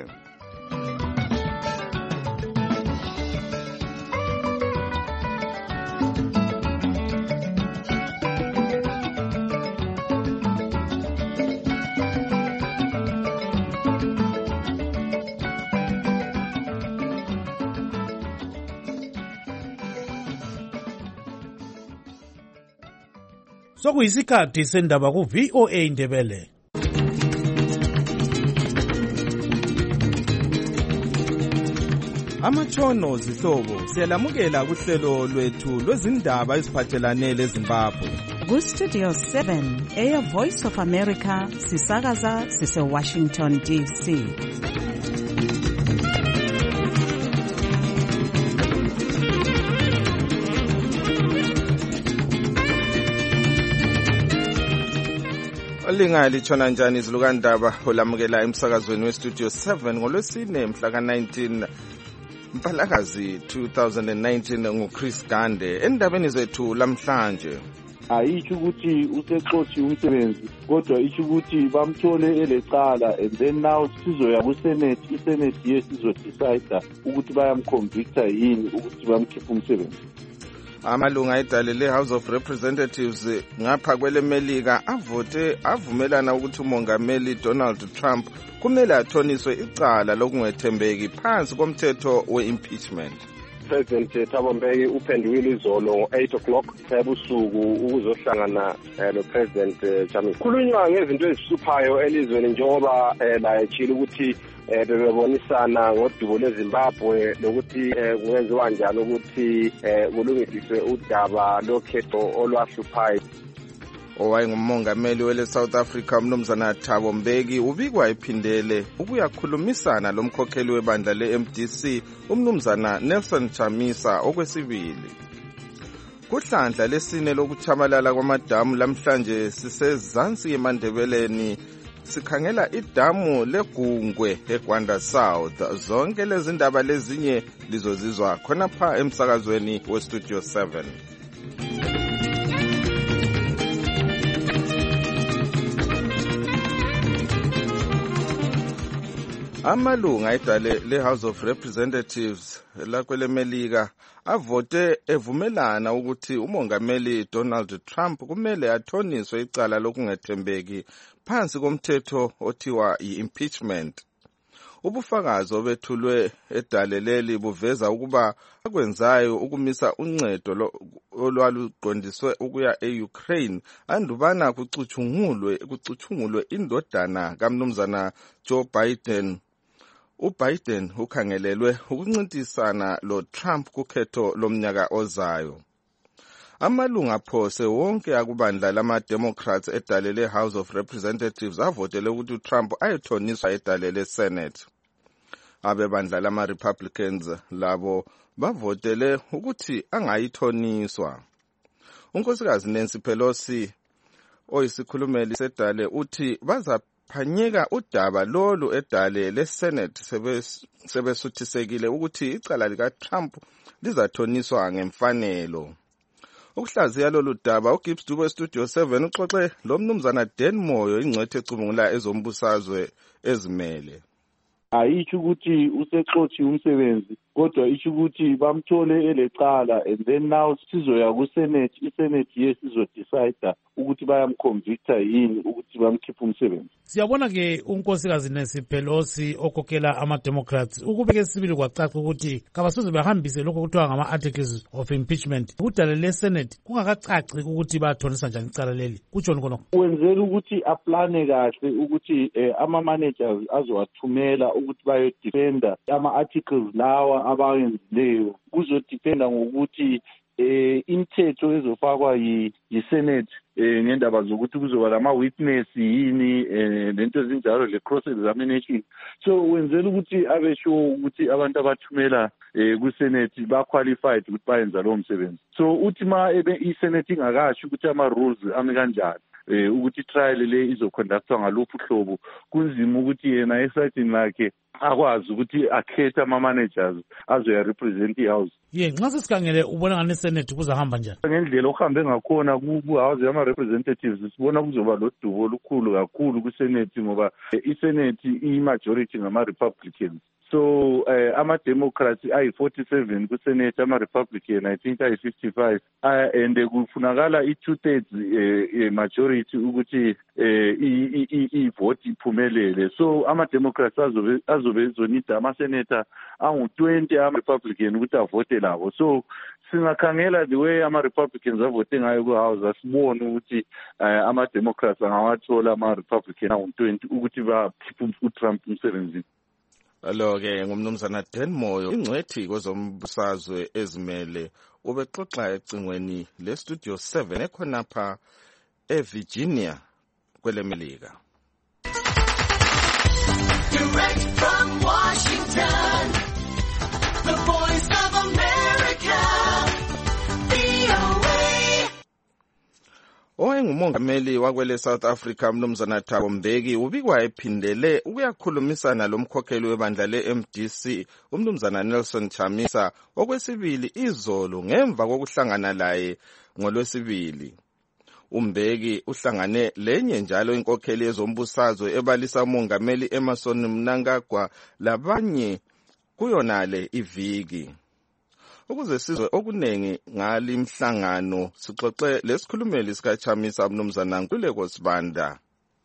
Sokuyisikhathi sendaba ku-V O A Ndebele. Amatshono zihlobo siyalamukela kuhlelo lwethu lwezindaba eziphathelane leZimbabwe. Ku-Studio seven, Air Voice of America, sisakaza sise-Washington D C. Olinga litshona njani izilukandaba olamukela emsakazweni weStudio seven ngolwesine mhla ka nineteen Mpalakazi two thousand nineteen nguChris Gande. Endabeni zethu lamhlanje, ayisho ukuthi usexothi umsebenzi kodwa isho ukuthi bamthole elecala and then now sizoya kuSenate, iSenate yesizodecide ukuthi bayamconvicta yini ukuthi bamkhipha umsebenzi. Amalunga edale le-House of Representatives ngapha kwelemelika avote avumelana ukuthi umongameli Donald Trump kumele athoniswe icala lokungethembeki phansi komthetho we-impeachment. President Thabo Mbeki uphenduke izolo ngo-eight o'clock ebusuku ukuzohlangana no-President Chamisa. Khulunywa ngezinto ezihluphayo elizweni njengoba la echile ukuthi bebebonisana ngodubo lweZimbabwe lokuthi kungenziwa njani ukuthi kulungiswe udaba lokhetho olwahluphayo. Owayengumongameli wele South Africa umnumzana Thabo Mbeki ubikwa ephindele ukuyakhulumisana lomkhokheli webandla le-M D C umnumzana Nelson Chamisa okwesibili. Kuhlandla lesine lokuchabalala kwamadamu lamhlanje sisezansi eMandebeleni sikhangela idamu leGungwe eGwanda South. Zonke lezi ndaba lezinye lizozizwa khona pha emsakazweni weStudio seven. Amalunga edale le-House of Representatives lakwelemelika avote evumelana ukuthi umongameli Donald Trump kumele athoniswe icala lokungethembeki phansi komthetho othiwa i-impeachment. Ubufakazi obethulwe edale leli buveza ukuba akwenzayo ukumisa uncedo olwaluqondiswe ukuya e-Ukraine andubana kucuthungulwe kucuthungulwe indodana kamnumzana Joe Biden. uBiden ukhangelelwe ukuncintisana lo Trump kukhetho lomnyaka ozayo. Amalunga phose wonke akubandla lama-Democrats edale le-House of Representatives avotele ukuthi uTrump ayethoniswa edale le-Senate. Abebandla lama-Republicans labo bavotele ukuthi angayithoniswa. Unkosikazi Nancy Pelosi oyisikhulumeli sedale uthi baza phanyeka udaba lolu edale le-Senate sebesuthisekile ukuthi icala lika-Trump lizathoniswa ngemfanelo. Ukuhlaziya lolu daba uGibbs Dube Studio seven uxoxe lo mnumzana Dan Moyo ingcwethe ecubungula ezombusazwe ezimele. Ayisho ukuthi usexothi umsebenzi kodwa isho ukuthi bamthole elecala and then now sizoya kuSenate, iSenate yesizodecide ukuthi bayamconvicta yini ukuthi bamkhipha umsebenzi. Siyabona ke unkosikazi Nancy Pelosi okhokhela ama-Democrats ukubeke sibili kwacaca ukuthi kabasoze bahambise lokho kuthiwa ngama-articles of impeachment kudala le-Senate kungakacaci ukuthi bathonisa njani icala leli. Kutshoni khonokho? Wenzela ukuthi aplane kahle ukuthi ama-managers azowathumela ukuthi bayodefenda ama-articles lawa abayenzileyo. Kuzodependa ngokuthi eh imithetho ezofakwa yi-Senate eh ngendaba zokuthi kuzoba lama-witness yini lento ezinjalo le-cross examination. So wenzela ukuthi abe sure ukuthi abantu abathumela eh ku-Senate ba-qualified ukuthi bayenza lowo msebenzi. So uthi ma i-Senate ingakasho ukuthi ama-rules ame kanjani eh ukuthi trial le izoconductwa ngaluphi uhlobo, kunzima ukuthi yena esayidini lakhe akwazi ukuthi akhethe ama-managers azoya represent i-house. Ye, nxa sesikhangele ubona ngani iSenate kuzahamba njani? Ngendlela okuhambe ngakhona ku-House yama-Representatives sibona kuzoba lodubo olukhulu kakhulu kuSenate ngoba iSenate i-majority ngama-Republicans. So uh, ama-Democrats ayi-forty-seven kuSenate, ama-Republican I think ayi-fifty-five uh, and kufunakala i-two-thirds uh, majority ukuthi uh, i-vote iphumelele. So ama-Democrats azobe azobe zonida ama-senator angu-twenty ama-Republican ukuthi avote labo. So singakhangela the way ama-Republicans avote ngayo ku-House asibone ukuthi uh, ama-Democrats angawathola ama-Republican angu-twenty ukuthi bakhiphe uTrump umsebenzini. Lo-ke ngumnumzana Dan Moyo, ingcwethi kwezombusazwe ezimele, ubexoxa ecingweni le-Studio seven ekhonapha eVirginia kwele Melika. Direct from Washington, the voice of America, V O A. Owengumongameli wakwele South Africa mnumzana Thabo Mbeki ubikwa ephindele ukuyakhulumisana lomkhokheli webandla le-M D C umnumzana Nelson Chamisa okwesibili izolo ngemva kokuhlangana laye ngolwesibili. Umbeki uhlangane lenye njalo inkokheli yezombusazwe ebalisa umongameli Emmerson Mnangagwa labanye kuyonale iviki. Ukuze sizwe okunengi ngali mhlangano sixoxe lesikhulumeli sika Chamisa mnumzana Nkululeko Sibanda.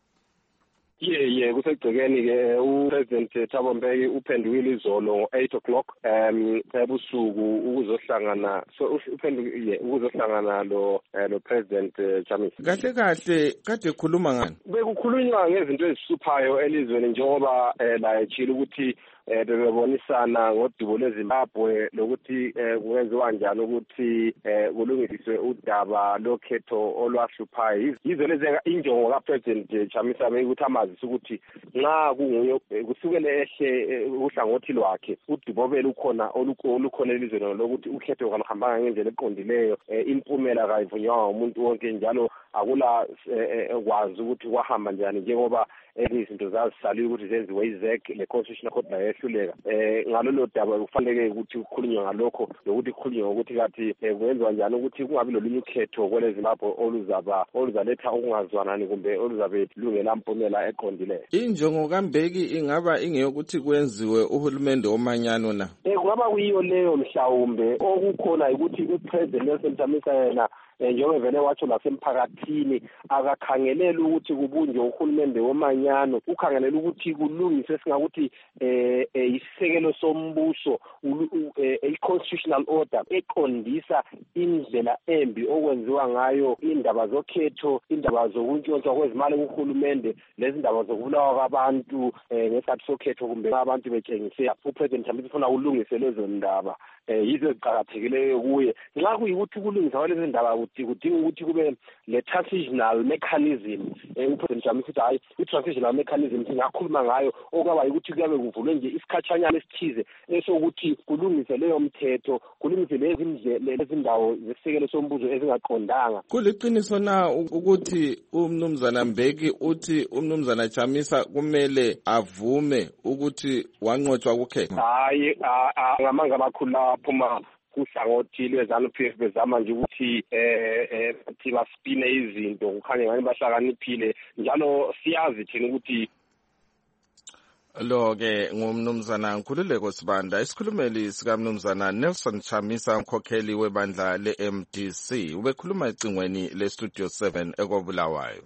Ye ye kusegcekeni ke uPresident Thabo Mbeki uphenduke izolo ngo eight o'clock um ebusuku ukuzohlangana so uphenduke ukuzohlangana lo lo President Chamisa. Kahle kahle kade khuluma ngani? Bekukhulunywa ngezinto ezisuphayo elizweni njengoba la echila ukuthi eh bebonisana ngodubo lweZimbabwe lokuthi kwenziwa njani ukuthi kulungiswe udaba lokhetho olwahluphayo. Yizo lezi injongo ka President Chamisa ukuthi amazisi ukuthi nxa kunguye kusukele ehle uhlangothi lwakhe udubobela ukhona olukhona elizweni lokuthi ukhetho kanihambanga ngendlela eqondileyo impumela kayivunywa umuntu wonke njalo akula kwazi ukuthi kwahamba njani njengoba izinto zazisaliwe ukuthi zenziwe izek le constitutional court layehluleka eh ngalolo daba kufanele ukuthi ukukhulunywe ngalokho nokuthi kukhulunywe ukuthi kathi kwenziwa njani ukuthi kungabi lolunye ukhetho kwele Zimbabwe oluzaba oluzaletha ukungazwanani kumbe oluzabe lungela mpumela eqondileyo. Injongo kaMbeki ingaba ingeyokuthi kwenziwe uhulumende omanyano na eh kungaba kuyiyo leyo mhlawumbe okukhona ukuthi uPresident Nelson Chamisa yena njengoba vele watsho lasemphakathini akakhangelela ukuthi kubunje uhulumende womanyano ukhangelela ukuthi kulungise singakuthi eh isisekelo sombuso i-constitutional order eqondisa indlela embi okwenziwa ngayo indaba zokhetho indaba zokuntshontshwa kwezimali kuhulumende lezi ndaba zokubulawa kwabantu ngesikhathi sokhetho kumbe abantu betshengise uPresident Chamisa ufuna ulungise lezo ndaba yizo eziqakathekileyo kuye nxa kuyikuthi kulungisa lezi ndaba kudinga ukuthi kube le transitional mechanism uPresident Chamisa uthi hayi i-transitional mechanism singakhuluma ngayo okaba ukuthi kuyabe kuvulwe nje isikhatshanyana esithize esokuthi kulungise leyo mthetho kulungise lezi ndlela lezi ndawo zesisekelo sombuzo ezingaqondanga. Kuliqiniso na ukuthi umnumzana Mbeki uthi umnumzana Chamisa kumele avume ukuthi wanqotshwa kukhetho? Hayi ngamanga amakhulu aphuma kuhlangothi lwezanu-P F bezama nje ukuthi eh eh baspine izinto kukhanye ngani bahlakaniphile njalo siyazi thina ukuthi lo-ke ngumnumzana Nkululeko Sibanda isikhulumeli sikamnumzana Nelson Chamisa umkhokheli webandla le-M D C ubekhuluma ecingweni le-Studio seven ekobulawayo.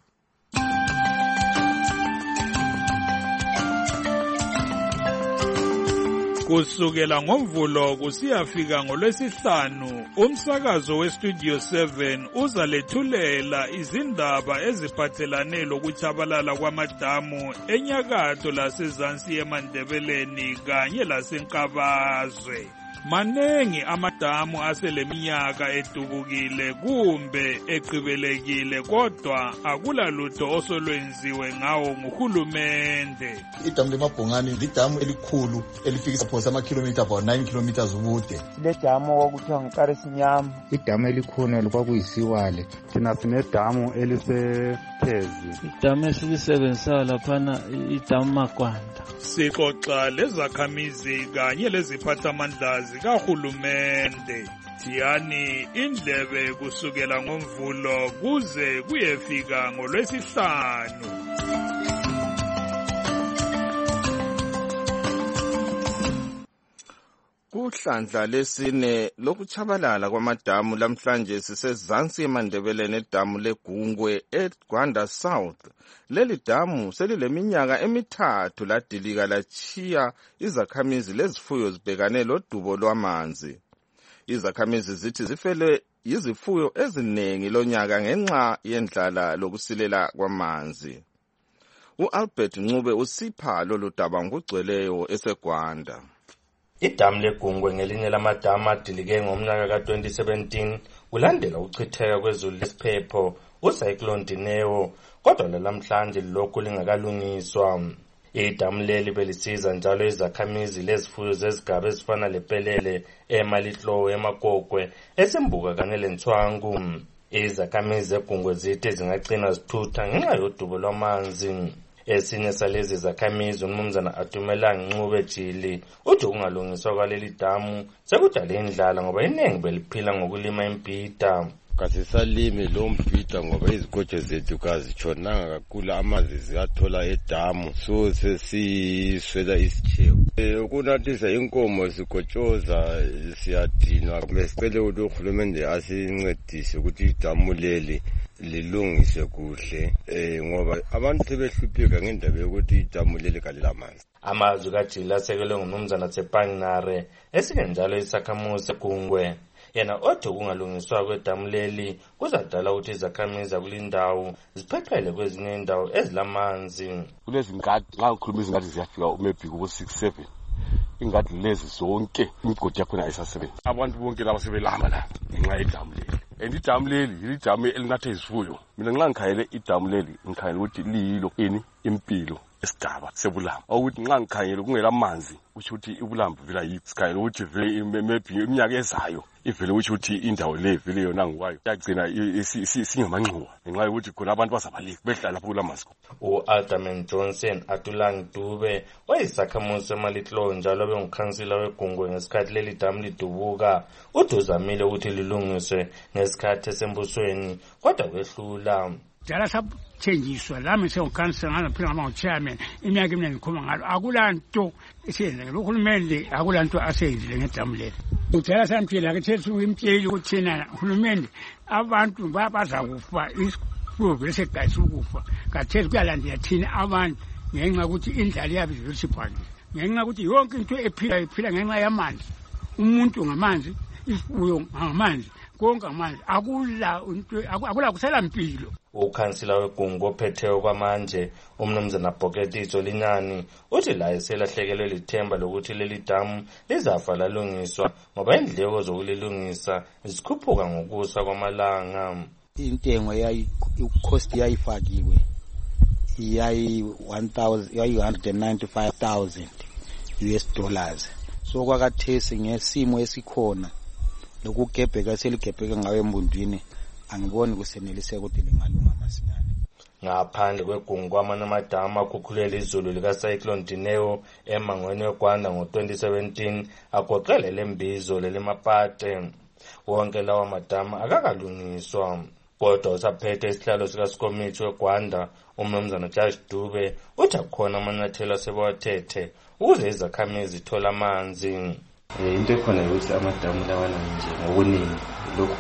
Kusukela ngoMvulo kusiyafika ngolwesihlanu umsakazo weStudio seven uzalethulela izindaba eziphathelane lokuchabalala kwamadamu enyakatho lasezansi eMandebeleni kanye laseNkabazwe. Manengi amadamu aseleminyaka edubukile kumbe eqhibelekile kodwa akula lutho osolwenziwe ngawo nguhulumende. Idamu leMabhongane lidamu elikhulu elifikisa phosa amakhilomitha about nine kilometers ubude. Ledamu okuthiwa nguKarisinyama. Idamu elikhulu lokwakuyisiwale. Thina sinedamu elisePhezi. Idamu esilisebenzisayo laphana idamu Makwanda. Sixoxa lezakhamizi kanye leziphathamandla zikahulumende. Thiyani indlebe kusukela ngoMvulo kuze kuyefika ngolwesihlanu. Kuhlandla lesine lokuchabalala kwamadamu lamhlanje sisezansi eMandebeleni edamu leGungwe eGwanda South. Leli damu selileminyaka emithathu ladilika lachiya izakhamizi lezifuyo zibhekane lodubo lwamanzi. Izakhamizi zithi zifele yizifuyo eziningi lonyaka ngenxa yendlala lokusilela kwamanzi. U-Albert Ncube usipha lolu daba ngokugcweleyo eseGwanda. Idamu leGungwe ngelinye lamadamu adilike ngomnyaka ka twenty seventeen kulandela ukuchitheka kwezulu lesiphepho uCyclone Dineo, kodwa lalamhlanje lokhu lingakalungiswa. Idamu leli belisiza njalo izakhamizi lezifuyo zezigaba ezifana lePelele, eMalitlo, eMagogwe, eSembuka kanye leNthwangu. Izakhamizi zeGungwe zithi zingagcina zithutha ngenxa yodubo lwamanzi. Esinye salezi zakhamizi uMnumzana Atumelanga Ncube Jili uthi ukungalungiswa kwaleli damu sekudala indlala ngoba iningi beliphila ngokulima imbhida. Kasisalimi lo mbhida ngoba izigojo zethu kazitshonanga kakhulu, amanzi ziyathola edamu, so sesiswela isitshewu. Ukunathisa inkomo sigotshoza siyadinwa. Besicele ukuthi uRhulumente asincedise ukuthi idamu leli lilungise kuhle eh ngoba abantu sebehlupheka ngendaba yokuthi idamu leli kalilamanzi. Amazwi kaJili asekelwe nguMnumzana Tsepangnare esinye njalo isakhamuzi seGungwe. Yena othi ukungalungiswa kwedamu leli kuzadala ukuthi izakhamizi kulindawo ziphephele kwezinye indawo ezilamanzi. Kulezi ngadi nxa ukhuluma izingadi ziyafika maybe kubo six seven. Ingadi lezi zonke imigodi yakhona ayisasebenzi. Abantu bonke laba sebelamba la ngenxa yedamu leli. And idamu leli idamu elinathe izifuyo. Mina nxa ngikhayele idamu leli ngikhayele ukuthi liyilo ini impilo esigaba sebulamba. Ukuthi nxa ngikhayele kungela amanzi usho ukuthi ibulamba vela yisikhayele ukuthi vele maybe iminyaka ezayo ivele ukuthi indawo le vele yona ngwayo yagcina singamanxuwa ngenxa yokuthi khona abantu bazabaleka behlala lapho kulamanzi. U-Alderman Johnson Atulang Dube wayisakhamuzi eMalitlo njalo bengukhansila weGungwe ngesikhathi leli damu lidubuka. Uthi uzamile ukuthi lilungiswe ngesikhathi esembusweni kodwa kwehlula. Jala sabuthenjiswa lami sengukhansila nganaphila ngama chairman iminyaka eminingi ngikhuluma ngalo akulanto esiyenzile uHulumende akulanto aseyenzile ngedamu leli. Ujala samtshela ke thethi uyimtsheli ukuthi thina uHulumende abantu babaza kufa isifuyo lesegayisa ukufa kathethi kuyalandela thina abantu ngenxa ukuthi indlala yabe izosiphakile ngenxa ukuthi yonke into ephila iphila ngenxa yamanzi. Umuntu ngamanzi, isifuyo ngamanzi, konke ngamanzi, akula into akula kusela impilo. Ukhansila weGungwe ophetheyo kwamanje uMnumzana Bhoketiso Linyani uthi la eselahlekelwe lithemba lokuthi leli damu lizafa lalungiswa ngoba indleko zokulilungisa zikhuphuka ngokusa kwamalanga. Intengo yayi cost yayifakiwe yayi one hundred ninety-five thousand U S dollars. So kwakathesi ngesimo esikhona lokugebheka seligebheka ngawe embundwini angiboni kusenelise ukuthi lingalunga masinyane. Ngaphandle kweGungwe kwamanye amadamu akhukhulele izulu likaCyclone Dineo emangweni weGwanda ngo twenty seventeen agoqele lembizo lelemapate. Wonke lawa madamu akakalungiswa. Kodwa usaphethe isihlalo sikaSikomithi weGwanda uMnumzana Josh Dube uthi akhona amanyathelo asebawathethe ukuze izakhamizi zithola amanzi. Into ekhona ukuthi amadamu lawa nje ngokuningi lokhu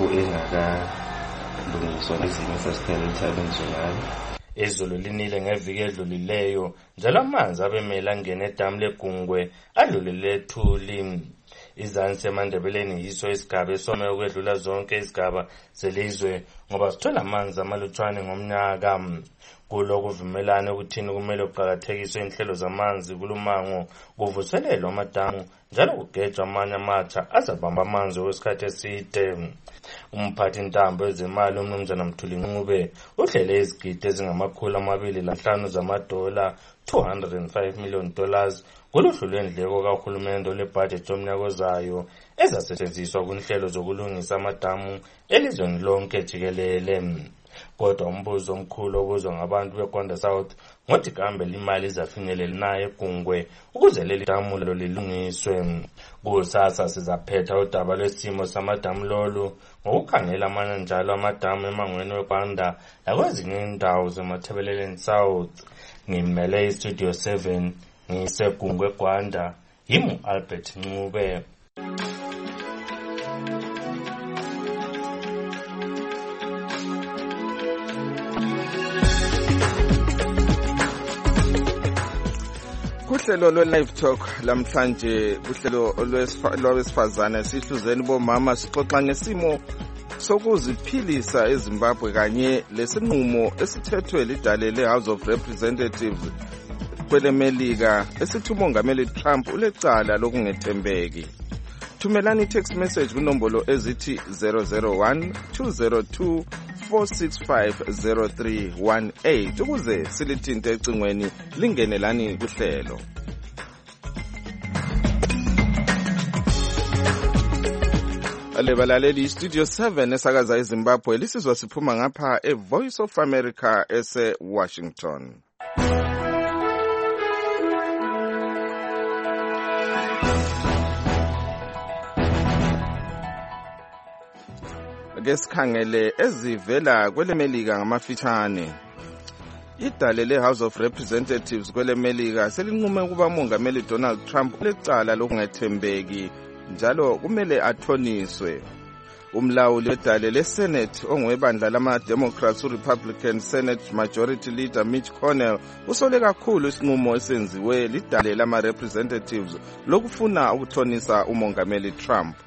engakalungiswa nezinye sasiphele ithalente ngayo. Izulu linile ngeviki edlulileyo njalo amanzi abemela angene edamu leGungwe adlulile Thuli. Izansi eMandebeleni yiso isigaba esome ukwedlula zonke izigaba zelizwe ngoba sithola amanzi amalutshwane ngomnyaka. Kulo kuvumelana ukuthini kumele uqhakathekiswe inhlelo zamanzi kulumango kuvuselelwa amadamu njalo kugejwa amanye amatsha azabamba amanzi okwesikhathi eside. Umphathi intambo ezemali uMnumzana Mthuli Ncube uhlele izigidi ezingamakhulu amabili lanhlanu zamadola two hundred and five million dollars kuluhlu lwendleko kahulumende lebudget yomnyaka ozayo ezasetshenziswa kunhlelo zokulungisa amadamu elizweni lonke jikelele. Kodwa umbuzo omkhulu obuzwa ngabantu beGwanda South ngothi kambe imali izafinyelela naye eGungwe ukuze leli damu lo lilungiswe. Kusasa sizaphetha udaba lwesimo samadamu lolu ngokukhangela amanye njalo amadamu emangweni weGwanda nakwezinye indawo zemathebeleleni South. Ngimele iStudio seven ngiseGungwe eGwanda yimu Albert Ncube. Kuhlelo lwe-Live Talk lamhlanje kuhlelo lwabesifazane sihluzeni bomama sixoxa ngesimo sokuziphilisa eZimbabwe kanye lesinqumo esithethwe lidale le-House of Representatives kwelemelika esithi umongameli Trump ulecala lokungethembeki. Thumelani i-text message kunombolo ezithi zero zero one two zero two four six five zero three one eight ukuze silithinte ecingweni lingenelani kuhlelo. Alebalaleli Studio seven esakaza eZimbabwe lisizwa siphuma ngapha eVoice of America ese Washington. Ngesikhangele ezivela kwelemelika ngamafitshane. Idale le-House of Representatives kwelemelika selinqume ukuba umongameli Donald Trump ulecala lokungethembeki njalo kumele athoniswe. Umlawuli wedale le-Senate ongowebandla lama-Democrats u-Republican Senate Majority Leader Mitch McConnell usole kakhulu isinqumo esenziwe lidale lama-Representatives lokufuna ukuthonisa umongameli Trump.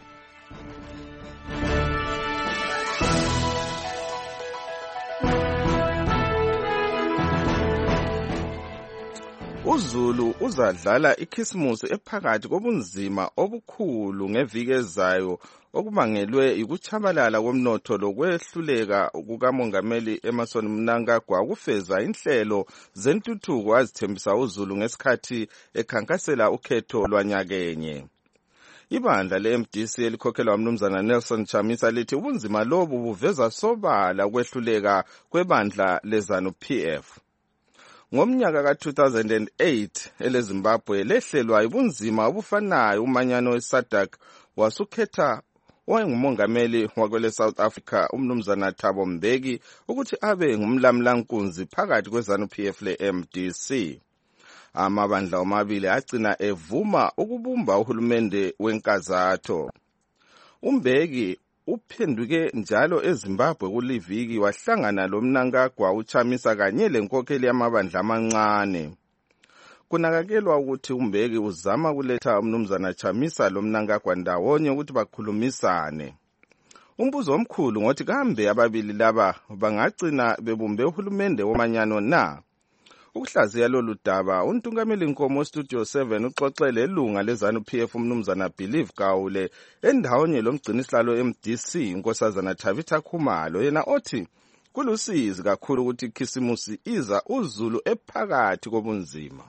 uZulu uzadlala ikhisimusi ephakathi kobunzima obukhulu ngeviki ezayo okubangelwe ikuchabalala komnotho lokwehluleka kukamongameli Emmerson Mnangagwa ukufeza inhlelo zentuthuko azithembisa uZulu ngesikhathi ekhankasela ukhetho lwanyakenye. Ibandla le-M D C elikhokhelwa umnumzana Nelson Chamisa lithi ubunzima lobu buveza sobala ukwehluleka kwebandla leZanu P F. Ngomnyaka ka two thousand eight eleZimbabwe lehlelwa ibunzima obufanayo umanyano weSADC wasukhetha owayengumongameli wakwele South Africa umnumzana Thabo Mbeki ukuthi abe ngumlamlankunzi phakathi kweZanu P F le-M D C. Amabandla omabili agcina evuma ukubumba uhulumende wenkazatho. Umbeki uphenduke njalo eZimbabwe kuliviki wahlangana loMnangagwa uChamisa kanye lenkokheli yamabandla amancane. Kunakakelwa ukuthi uMbeki uzama kuletha umnumzana Chamisa loMnangagwa ndawonye ukuthi bakhulumisane. Umbuzo omkhulu ngothi kambe ababili laba bangagcina bebumbe uhulumende womanyano na? Ukuhlaziya lolu daba untungameli Nkomo Studio seven uxoxele ilunga leZanu P F umnumzana Believe Gawule endawonye lomgcinisihlalo M D C inkosazana Thabitha Khumalo yena othi kulusizi kakhulu ukuthi ikhisimusi iza uZulu ephakathi kobunzima.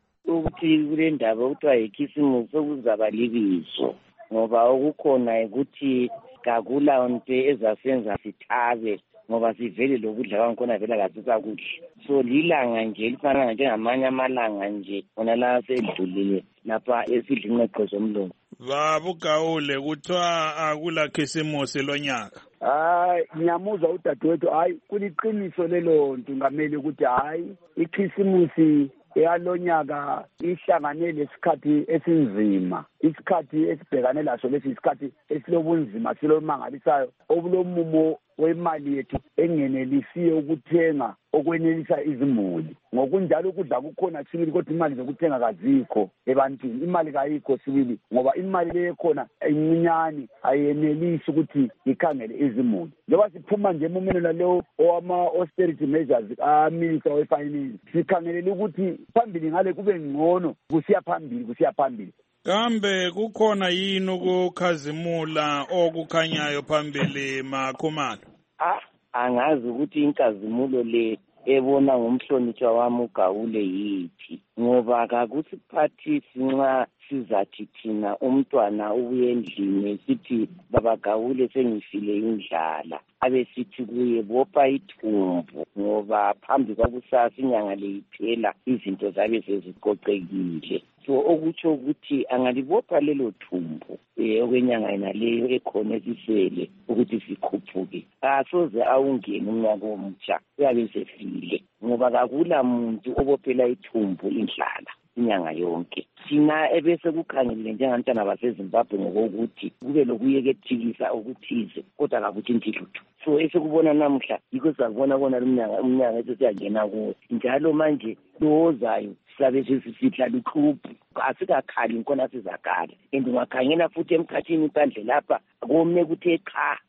Ukuthi kule ndaba ukuthiwa ikhisimusi okuzaba libizo ngoba ukukhona ukuthi kakula nto ezasenza sithabe ngoba sivele lokudla kwakhona vela kasisakudla. So lilanga nje lifana njengamanye amalanga nje ona la sedlulile lapha esidla inqeqo zomlomo. Baba uGawule kuthiwa akula khisimusi lonyaka. Hayi ngiyamuzwa udadewethu hayi kuliqiniso lelo ntungameli ukuthi hayi ikhisimusi eyalonyaka ihlangane lesikhathi esinzima isikhathi esibhekane laso lesi isikhathi esilobunzima silomangalisayo obulomumo wemali yethu engenelisiyo ukuthenga okwenelisa izimuli ngokunjalo ukudla kukhona sibili kodwa imali zokuthenga kazikho ebantwini imali kayikho sibili ngoba imali lekhona encinyane ayenelisi ukuthi ikhangele izimuli njengoba siphuma nje emumeni lalo owama austerity measures aminister wefinance sikhangelela ukuthi phambili ngale kube ngcono kusiya phambili kusiya phambili. Kambe kukhona yini ukukhazimula okukhanyayo phambili Makhumalo? Ah, angazi ukuthi inkazimulo le ebona ngomhlonitshwa wami uGawule yithi ngoba kakusiphathisi nxa sizathi thina umntwana ubuye endlini sithi baba Gawule sengifile indlala abe sithi kuye bopha ithumbu ngoba phambi kwakusasa inyanga le iphela izinto zabe seziqoqekile. So okutsho ukuthi angalibopha lelo thumbu eh okwenyanga inaleyo ekhona esisele ukuthi sikhuphuke asoze awungene umnyaka omutsha uyabe sefile ngoba kakula muntu obophela ithumbu indlala inyanga yonke. Thina ebese kukhangelile njengantana baseZimbabwe ngokuthi kube lokuyekethikisa okuthize kodwa kakuthi inhluthu. So esekubona namhla yikho sakubona bona umnyaka umnyaka esesiyangena kuwo njalo manje lozayo sabe sesifihla lukhuphu asikakhali inkona sizakala and ungakhangela futhi emkhathini phandle lapha kome kuthe cha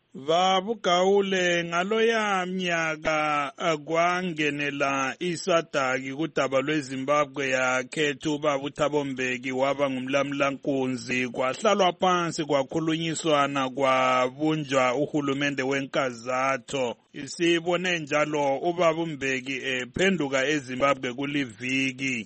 Babugawule ngaloya mnyaka kwangenela isadaki kudaba lweZimbabwe yakhethu Ubaba uThabo Mbeki waba ngumlamlankunzi kwahlalwa phansi kwakhulunyiswana kwabunjwa uhulumende wenkazatho. Isibone njalo Ubaba Mbeki ephenduka eZimbabwe kuliviki.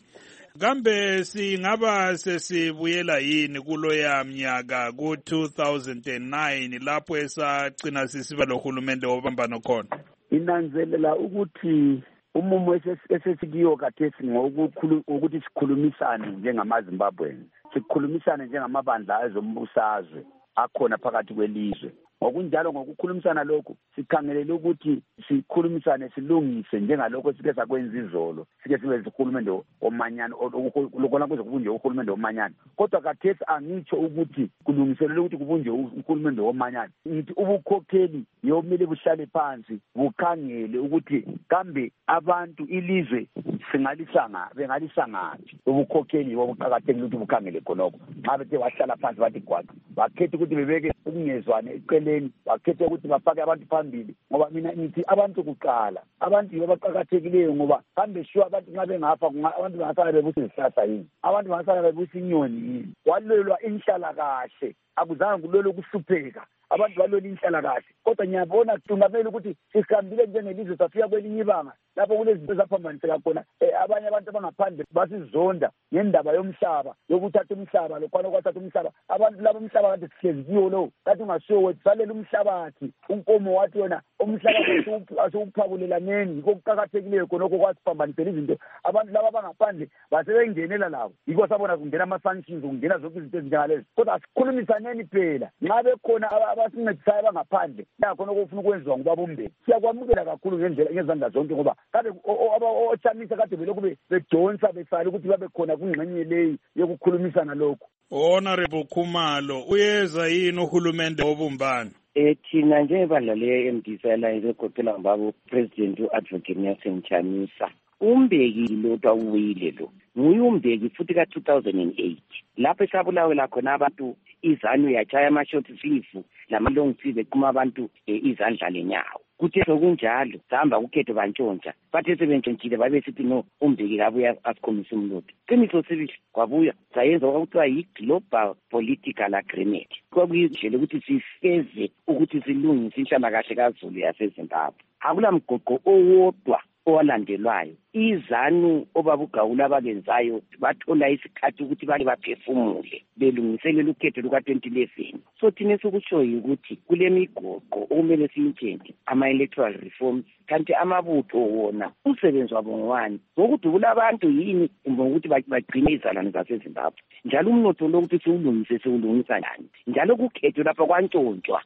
Kambe singaba sesibuyela yini kuloya mnyaka ku two thousand nine lapho esagcina sisiba lohulumende wobambano khona? Inanzelela ukuthi umumo esesikiyo kathesi ngokuthi sikhulumisane njengamaZimbabweans, sikhulumisane njengamabandla ezombusazwe akhona phakathi kwelizwe. Ngokunjalo ngokukhulumisana lokhu sikhangelele ukuthi sikhulumisane silungise njengalokho sike sakwenza izolo, sike sibe uhulumende omanyano lokho kuze kubunje uhulumende omanyano. Kodwa kathesi angitsho ukuthi kulungiselele ukuthi kubunje uhulumende omanyano. Ngithi ubukhokheli yomile buhlale phansi bukhangele ukuthi kambe abantu ilizwe singalisanga bengalisangaphi. Ubukhokheli bobuqhakathekile ukuthi bukhangele khonoko. Xa bethe wahlala phansi bathi gwaqa bakhethe ukuthi bebeke ukungezwane eceleni, bakhethe ukuthi bafake abantu phambili. Ngoba mina ngithi abantu kuqala, abantu yibo abaqhakathekileyo ngoba kambe sure abantu nxa bengafa abantu bangasala bebusa izihlahla yini, abantu bangasala bebusa inyoni yini. Walwelwa inhlalakahle, akuzange kulwelwe ukuhlupheka, abantu balwela inhlalakahle. Kodwa ngiyabona kungamele ukuthi sihambile njengelizwe safika kwelinye ibanga lapho kulezinto ezaphambaniseka khona abanye abantu abangaphandle basizonda ngendaba yomhlaba yokuthatha umhlaba lokhwana kwathatha umhlaba. Abantu laba umhlaba kade sihlezi kiwo lo kathi ungasiwo wethu salela umhlabathi. Unkomo wathi yona umhlaba asiwuphakulelaneni, yikho kuqakathekileyo khonokho kwasiphambanisela izinto. Abantu laba abangaphandle basebengenela labo, yikho sabona kungena ama-sanctions, kungena zonke izinto ezinjengalezi. Kodwa asikhulumisaneni phela nxa bekhona abasincedisayo abangaphandle nakhona okufuna ukwenziwa ngubaba uMbeki. Siyakwamukela kakhulu ngendlela ngezandla zonke ngoba kade ochamisa kade belokhu bedonsa besala ukuthi babe khona kungxenye leyi yokukhulumisana lokhu. Honorable Khumalo, uyeza yini uhulumende wobumbano? Eh thina njengebandla le-M D C Alliance egoqela ngubaba uPresident u-Advocate Nelson Chamisa, uMbeki lodwa uwile lo nguye uMbeki futhi ka two thousand eight lapho esabulawela khona abantu izanu yachaya ama-short sleeve lama-long sleeve equma abantu izandla lenyawo. Kuthe sokunjalo sahamba kukhetho bantshontsha bathe sebentshontshile babe sithi no uMbeki kabuya asikhombisa umlotha. Qiniso sibili kwabuya sayenza okuthiwa yi-Global Political Agreement, kwakuyindlela ukuthi sifeze ukuthi silungise inhlalakahle kaZulu yaseZimbabwe. Akula mgoqo owodwa owalandelwayo. Izanu obabugawula ababenzayo bathola isikhathi ukuthi bake baphefumule belungiselela ukhetho luka twenty eleven. So thina sokushoyo ukuthi kule migoqo okumele siyintshentshe ama-electoral reforms, kanti amabutho wona umsebenzi wabo ngowani ngokudubula abantu yini ngokuthi bagcine izalwane zaseZimbabwe. Njalo umnotho lo ukuthi siwulungise siwulungisa njani, njalo kukhetho lapha kwantshontshwa.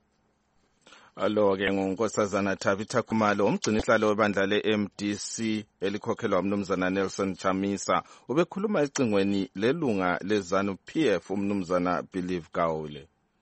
Alo-ke ngunkosazana Tabitha Khumalo, umgcinihlalo webandla le-M D C elikhokhelwa umnumzana Nelson Chamisa, ubekhuluma ecingweni lelunga lezanu P F umnumzana Believe Gawule.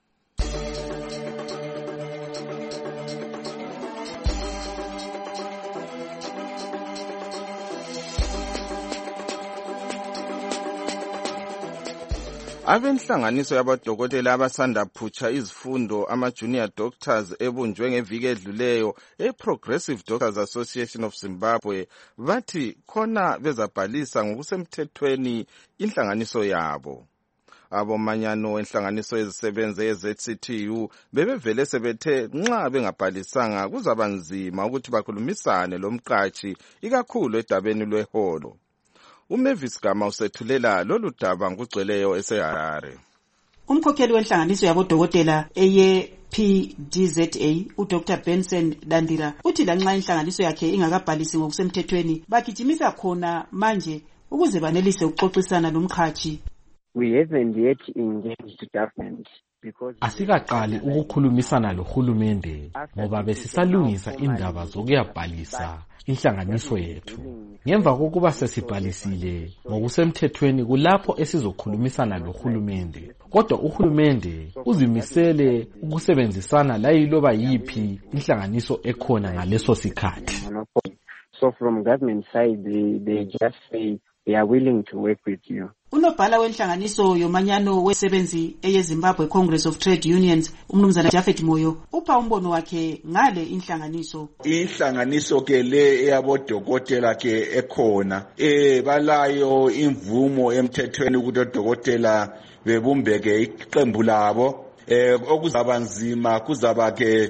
Abenhlanganiso yabadokotela abasanda phutsha izifundo ama-junior doctors ebunjwe ngeviki edluleyo e-Progressive Doctors Association of Zimbabwe bathi khona bezabhalisa ngokusemthethweni inhlanganiso yabo. Abomanyano enhlanganiso ezisebenze ye-Z C T U bebevele sebethe nxa bengabhalisanga kuzaba nzima ukuthi bakhulumisane lomqatshi ikakhulu edabeni lweholo. uMavis Gama usethulela lolu daba ngugcweleyo eseHarare. Umkhokheli wenhlanganiso yabodokotela eye P D Z A uDr Benson Dandira uthi lanxa inhlanganiso yakhe ingakabhalisi ngokusemthethweni bagijimisa khona manje ukuze banelise ukuxoxisana lomkhathi. We haven't yet engaged government. Asikaqali ukukhulumisana lohulumende ngoba besisalungisa indaba zokuyabhalisa inhlanganiso yethu. Ngemva kokuba sesibhalisile ngokusemthethweni kulapho esizokhulumisana lohulumende. Kodwa uhulumende uzimisele ukusebenzisana layiloba yiphi inhlanganiso ekhona ngaleso sikhathi. So from government side they, they just say they are willing to work with you. Unobhala wenhlanganiso yomanyano wesebenzi eyeZimbabwe Congress of Trade Unions umnumzana Japhet Moyo upha umbono wakhe ngale inhlanganiso. Inhlanganiso ke le eyabodokotela ke ekhona eh balayo imvumo emthethweni ukuthi odokotela bebumbeke iqembu labo. Eh okuzaba nzima kuzaba ke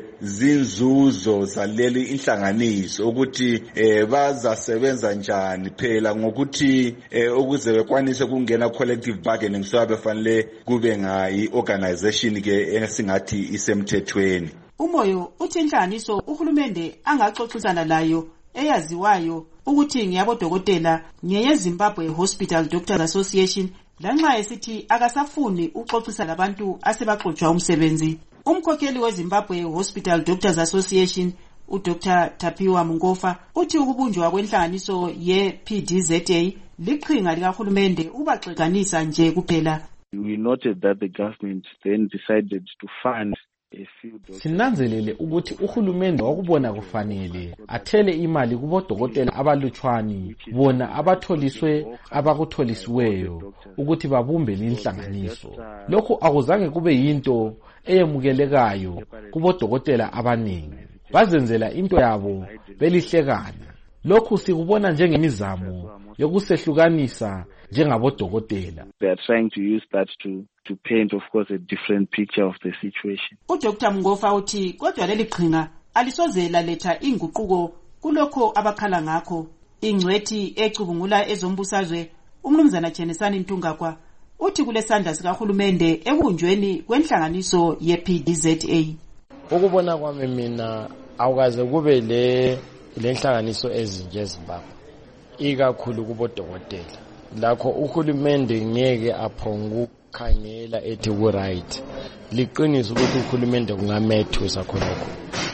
zinzuzo zaleli inhlanganiso ukuthi eh bazasebenza njani phela ngokuthi eh ukuze bekwanise kungena collective bargaining so befanele kube ngayi organization ke esingathi isemthethweni. Umoyo uthi inhlanganiso uhulumende angaxoxisana layo eyaziwayo ukuthi ngiyabodokotela ngeyeZimbabwe Hospital Doctors Association lanxa esithi akasafuni uxoxisa labantu asebaxotsha umsebenzi. Umkhokheli weZimbabwe Hospital Doctors Association uDr Tapiwa Mungofa uthi ukubunjwa kwenhlanganiso ye-P D Z A liqhinga likahulumende ubaxekanisa nje kuphela. We noted that the government then decided to fund Sinanzelele ukuthi uhulumende wakubona kufanele athele imali kubodokotela abalutshwani bona abatholiswe abakutholisiweyo ukuthi babumbe inhlanganiso. Lokho akuzange kube yinto eyemukelekayo kubodokotela abaningi. Bazenzela into yabo belihlekana. Lokhu sikubona njengemizamo yokusehlukanisa njengabodokotela. They are trying to use that to to paint of course a different picture of the situation. uDr Mungofa uthi kodwa leli qhinga alisozela letha inguquko kulokho abakhala ngakho. Ingcwethi ecubungula ezombusazwe umnumzana Jenesani Ntungakwa uthi kulesandla sikahulumende ebunjweni kwenhlanganiso ye-P D Z A. Ukubona kwami mina awukaze kube le lenhlanganiso ezinje eZimbabwe ikakhulu kubodokotela lakho uhulumende ngeke aphongu khangela ethi ku right liqiniso ukuthi uhulumende kungamethusa khonokho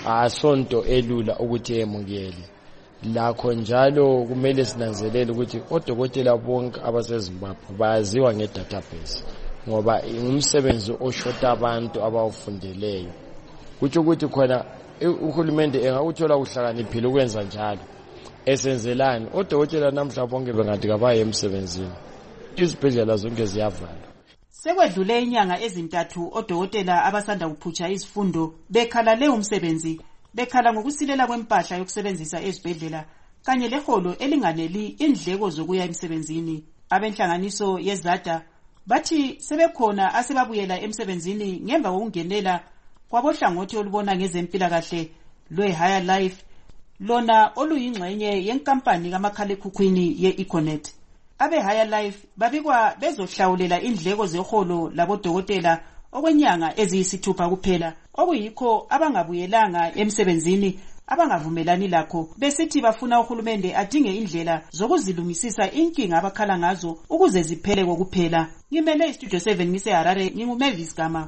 asonto elula ukuthi emukele lakho njalo kumele sinanzelele ukuthi odokotela bonke abaseZimbabwe bayaziwa ngedatabase ngoba umsebenzi oshota abantu abawufundeleyo kuthi ukuthi khona uhulumende engakuthola uhlakaniphile ukwenza njalo esenzelani odokotela namhla bonke bengathi kabaye emsebenzini izibhedlela zonke ziyavalwa. Sekwedlule inyanga ezintathu odokotela abasanda kuphutsha izifundo bekhala le umsebenzi bekhala ngokusilela kwempahla yokusebenzisa ezibhedlela kanye leholo elinganeli indleko zokuya emsebenzini. Abenhlanganiso yeZada bathi sebekhona asebabuyela emsebenzini ngemva kokungenela kwabohlangothi olubona ngezempilakahle lwe-Higher Life lona oluyingxenye yenkampani kamakhalekhukhwini ye-Econet. Abe-Higher Life babikwa bezohlawulela indleko zeholo labodokotela okwenyanga eziyisithupha kuphela okuyikho abangabuyelanga emsebenzini abangavumelani lakho besithi bafuna uhulumende adinge indlela zokuzilungisisa inkinga abakhala ngazo ukuze ziphele kokuphela. Ngimele iStudio seven ngiseHarare nginguMavis Gama.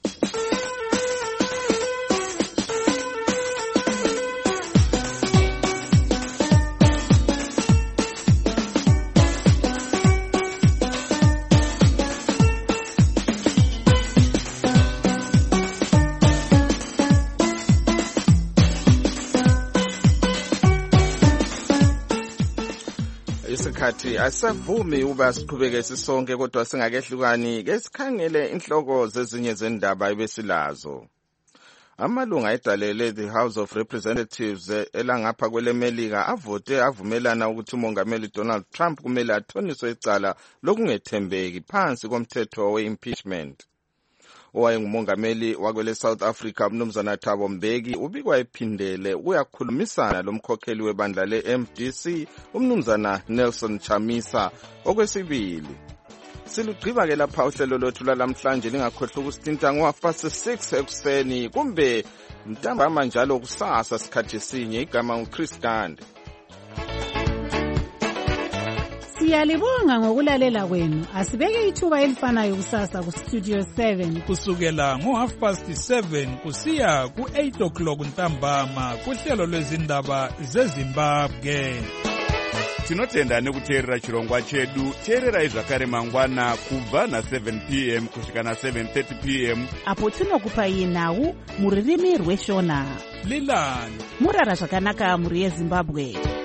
Isikhathi asavumi uba siqhubeke sisonke kodwa singakehlukani ke sikhangele inhloko zezinye zendaba ebesilazo. Amalunga edalele the House of Representatives elangapha kwelemelika avote avumelana ukuthi umongameli Donald Trump kumele athoniswe icala lokungethembeki phansi komthetho we-impeachment. Owayengumongameli wakwele South Africa umnumzana Thabo Mbeki ubikwa ephindele uyakhulumisana lomkhokheli webandla le-M D C umnumzana Nelson Chamisa okwesibili. Silugqiba ke lapha uhlelo lothu lamhlanje ningakhohlwa ukusithinta ngo half past six ekuseni kumbe ntambama njalo kusasa sikhathi sinye igama nguChris Gande. Siyalibonga ngokulalela kwenu. Asibeke ithuba elifanayo kusasa ku Studio seven kusukela ngo half past seven kusiya ku eight o'clock ntambama kuhlelo lwezindaba zeZimbabwe. Tinotenda nekuteerera chirongwa chedu. Teerera izvakare mangwana kubva na seven p m kusvika na seven thirty p m apo tinokupai nhau muririmi rweshona. Lilani Murara zvakanaka muri yeZimbabwe.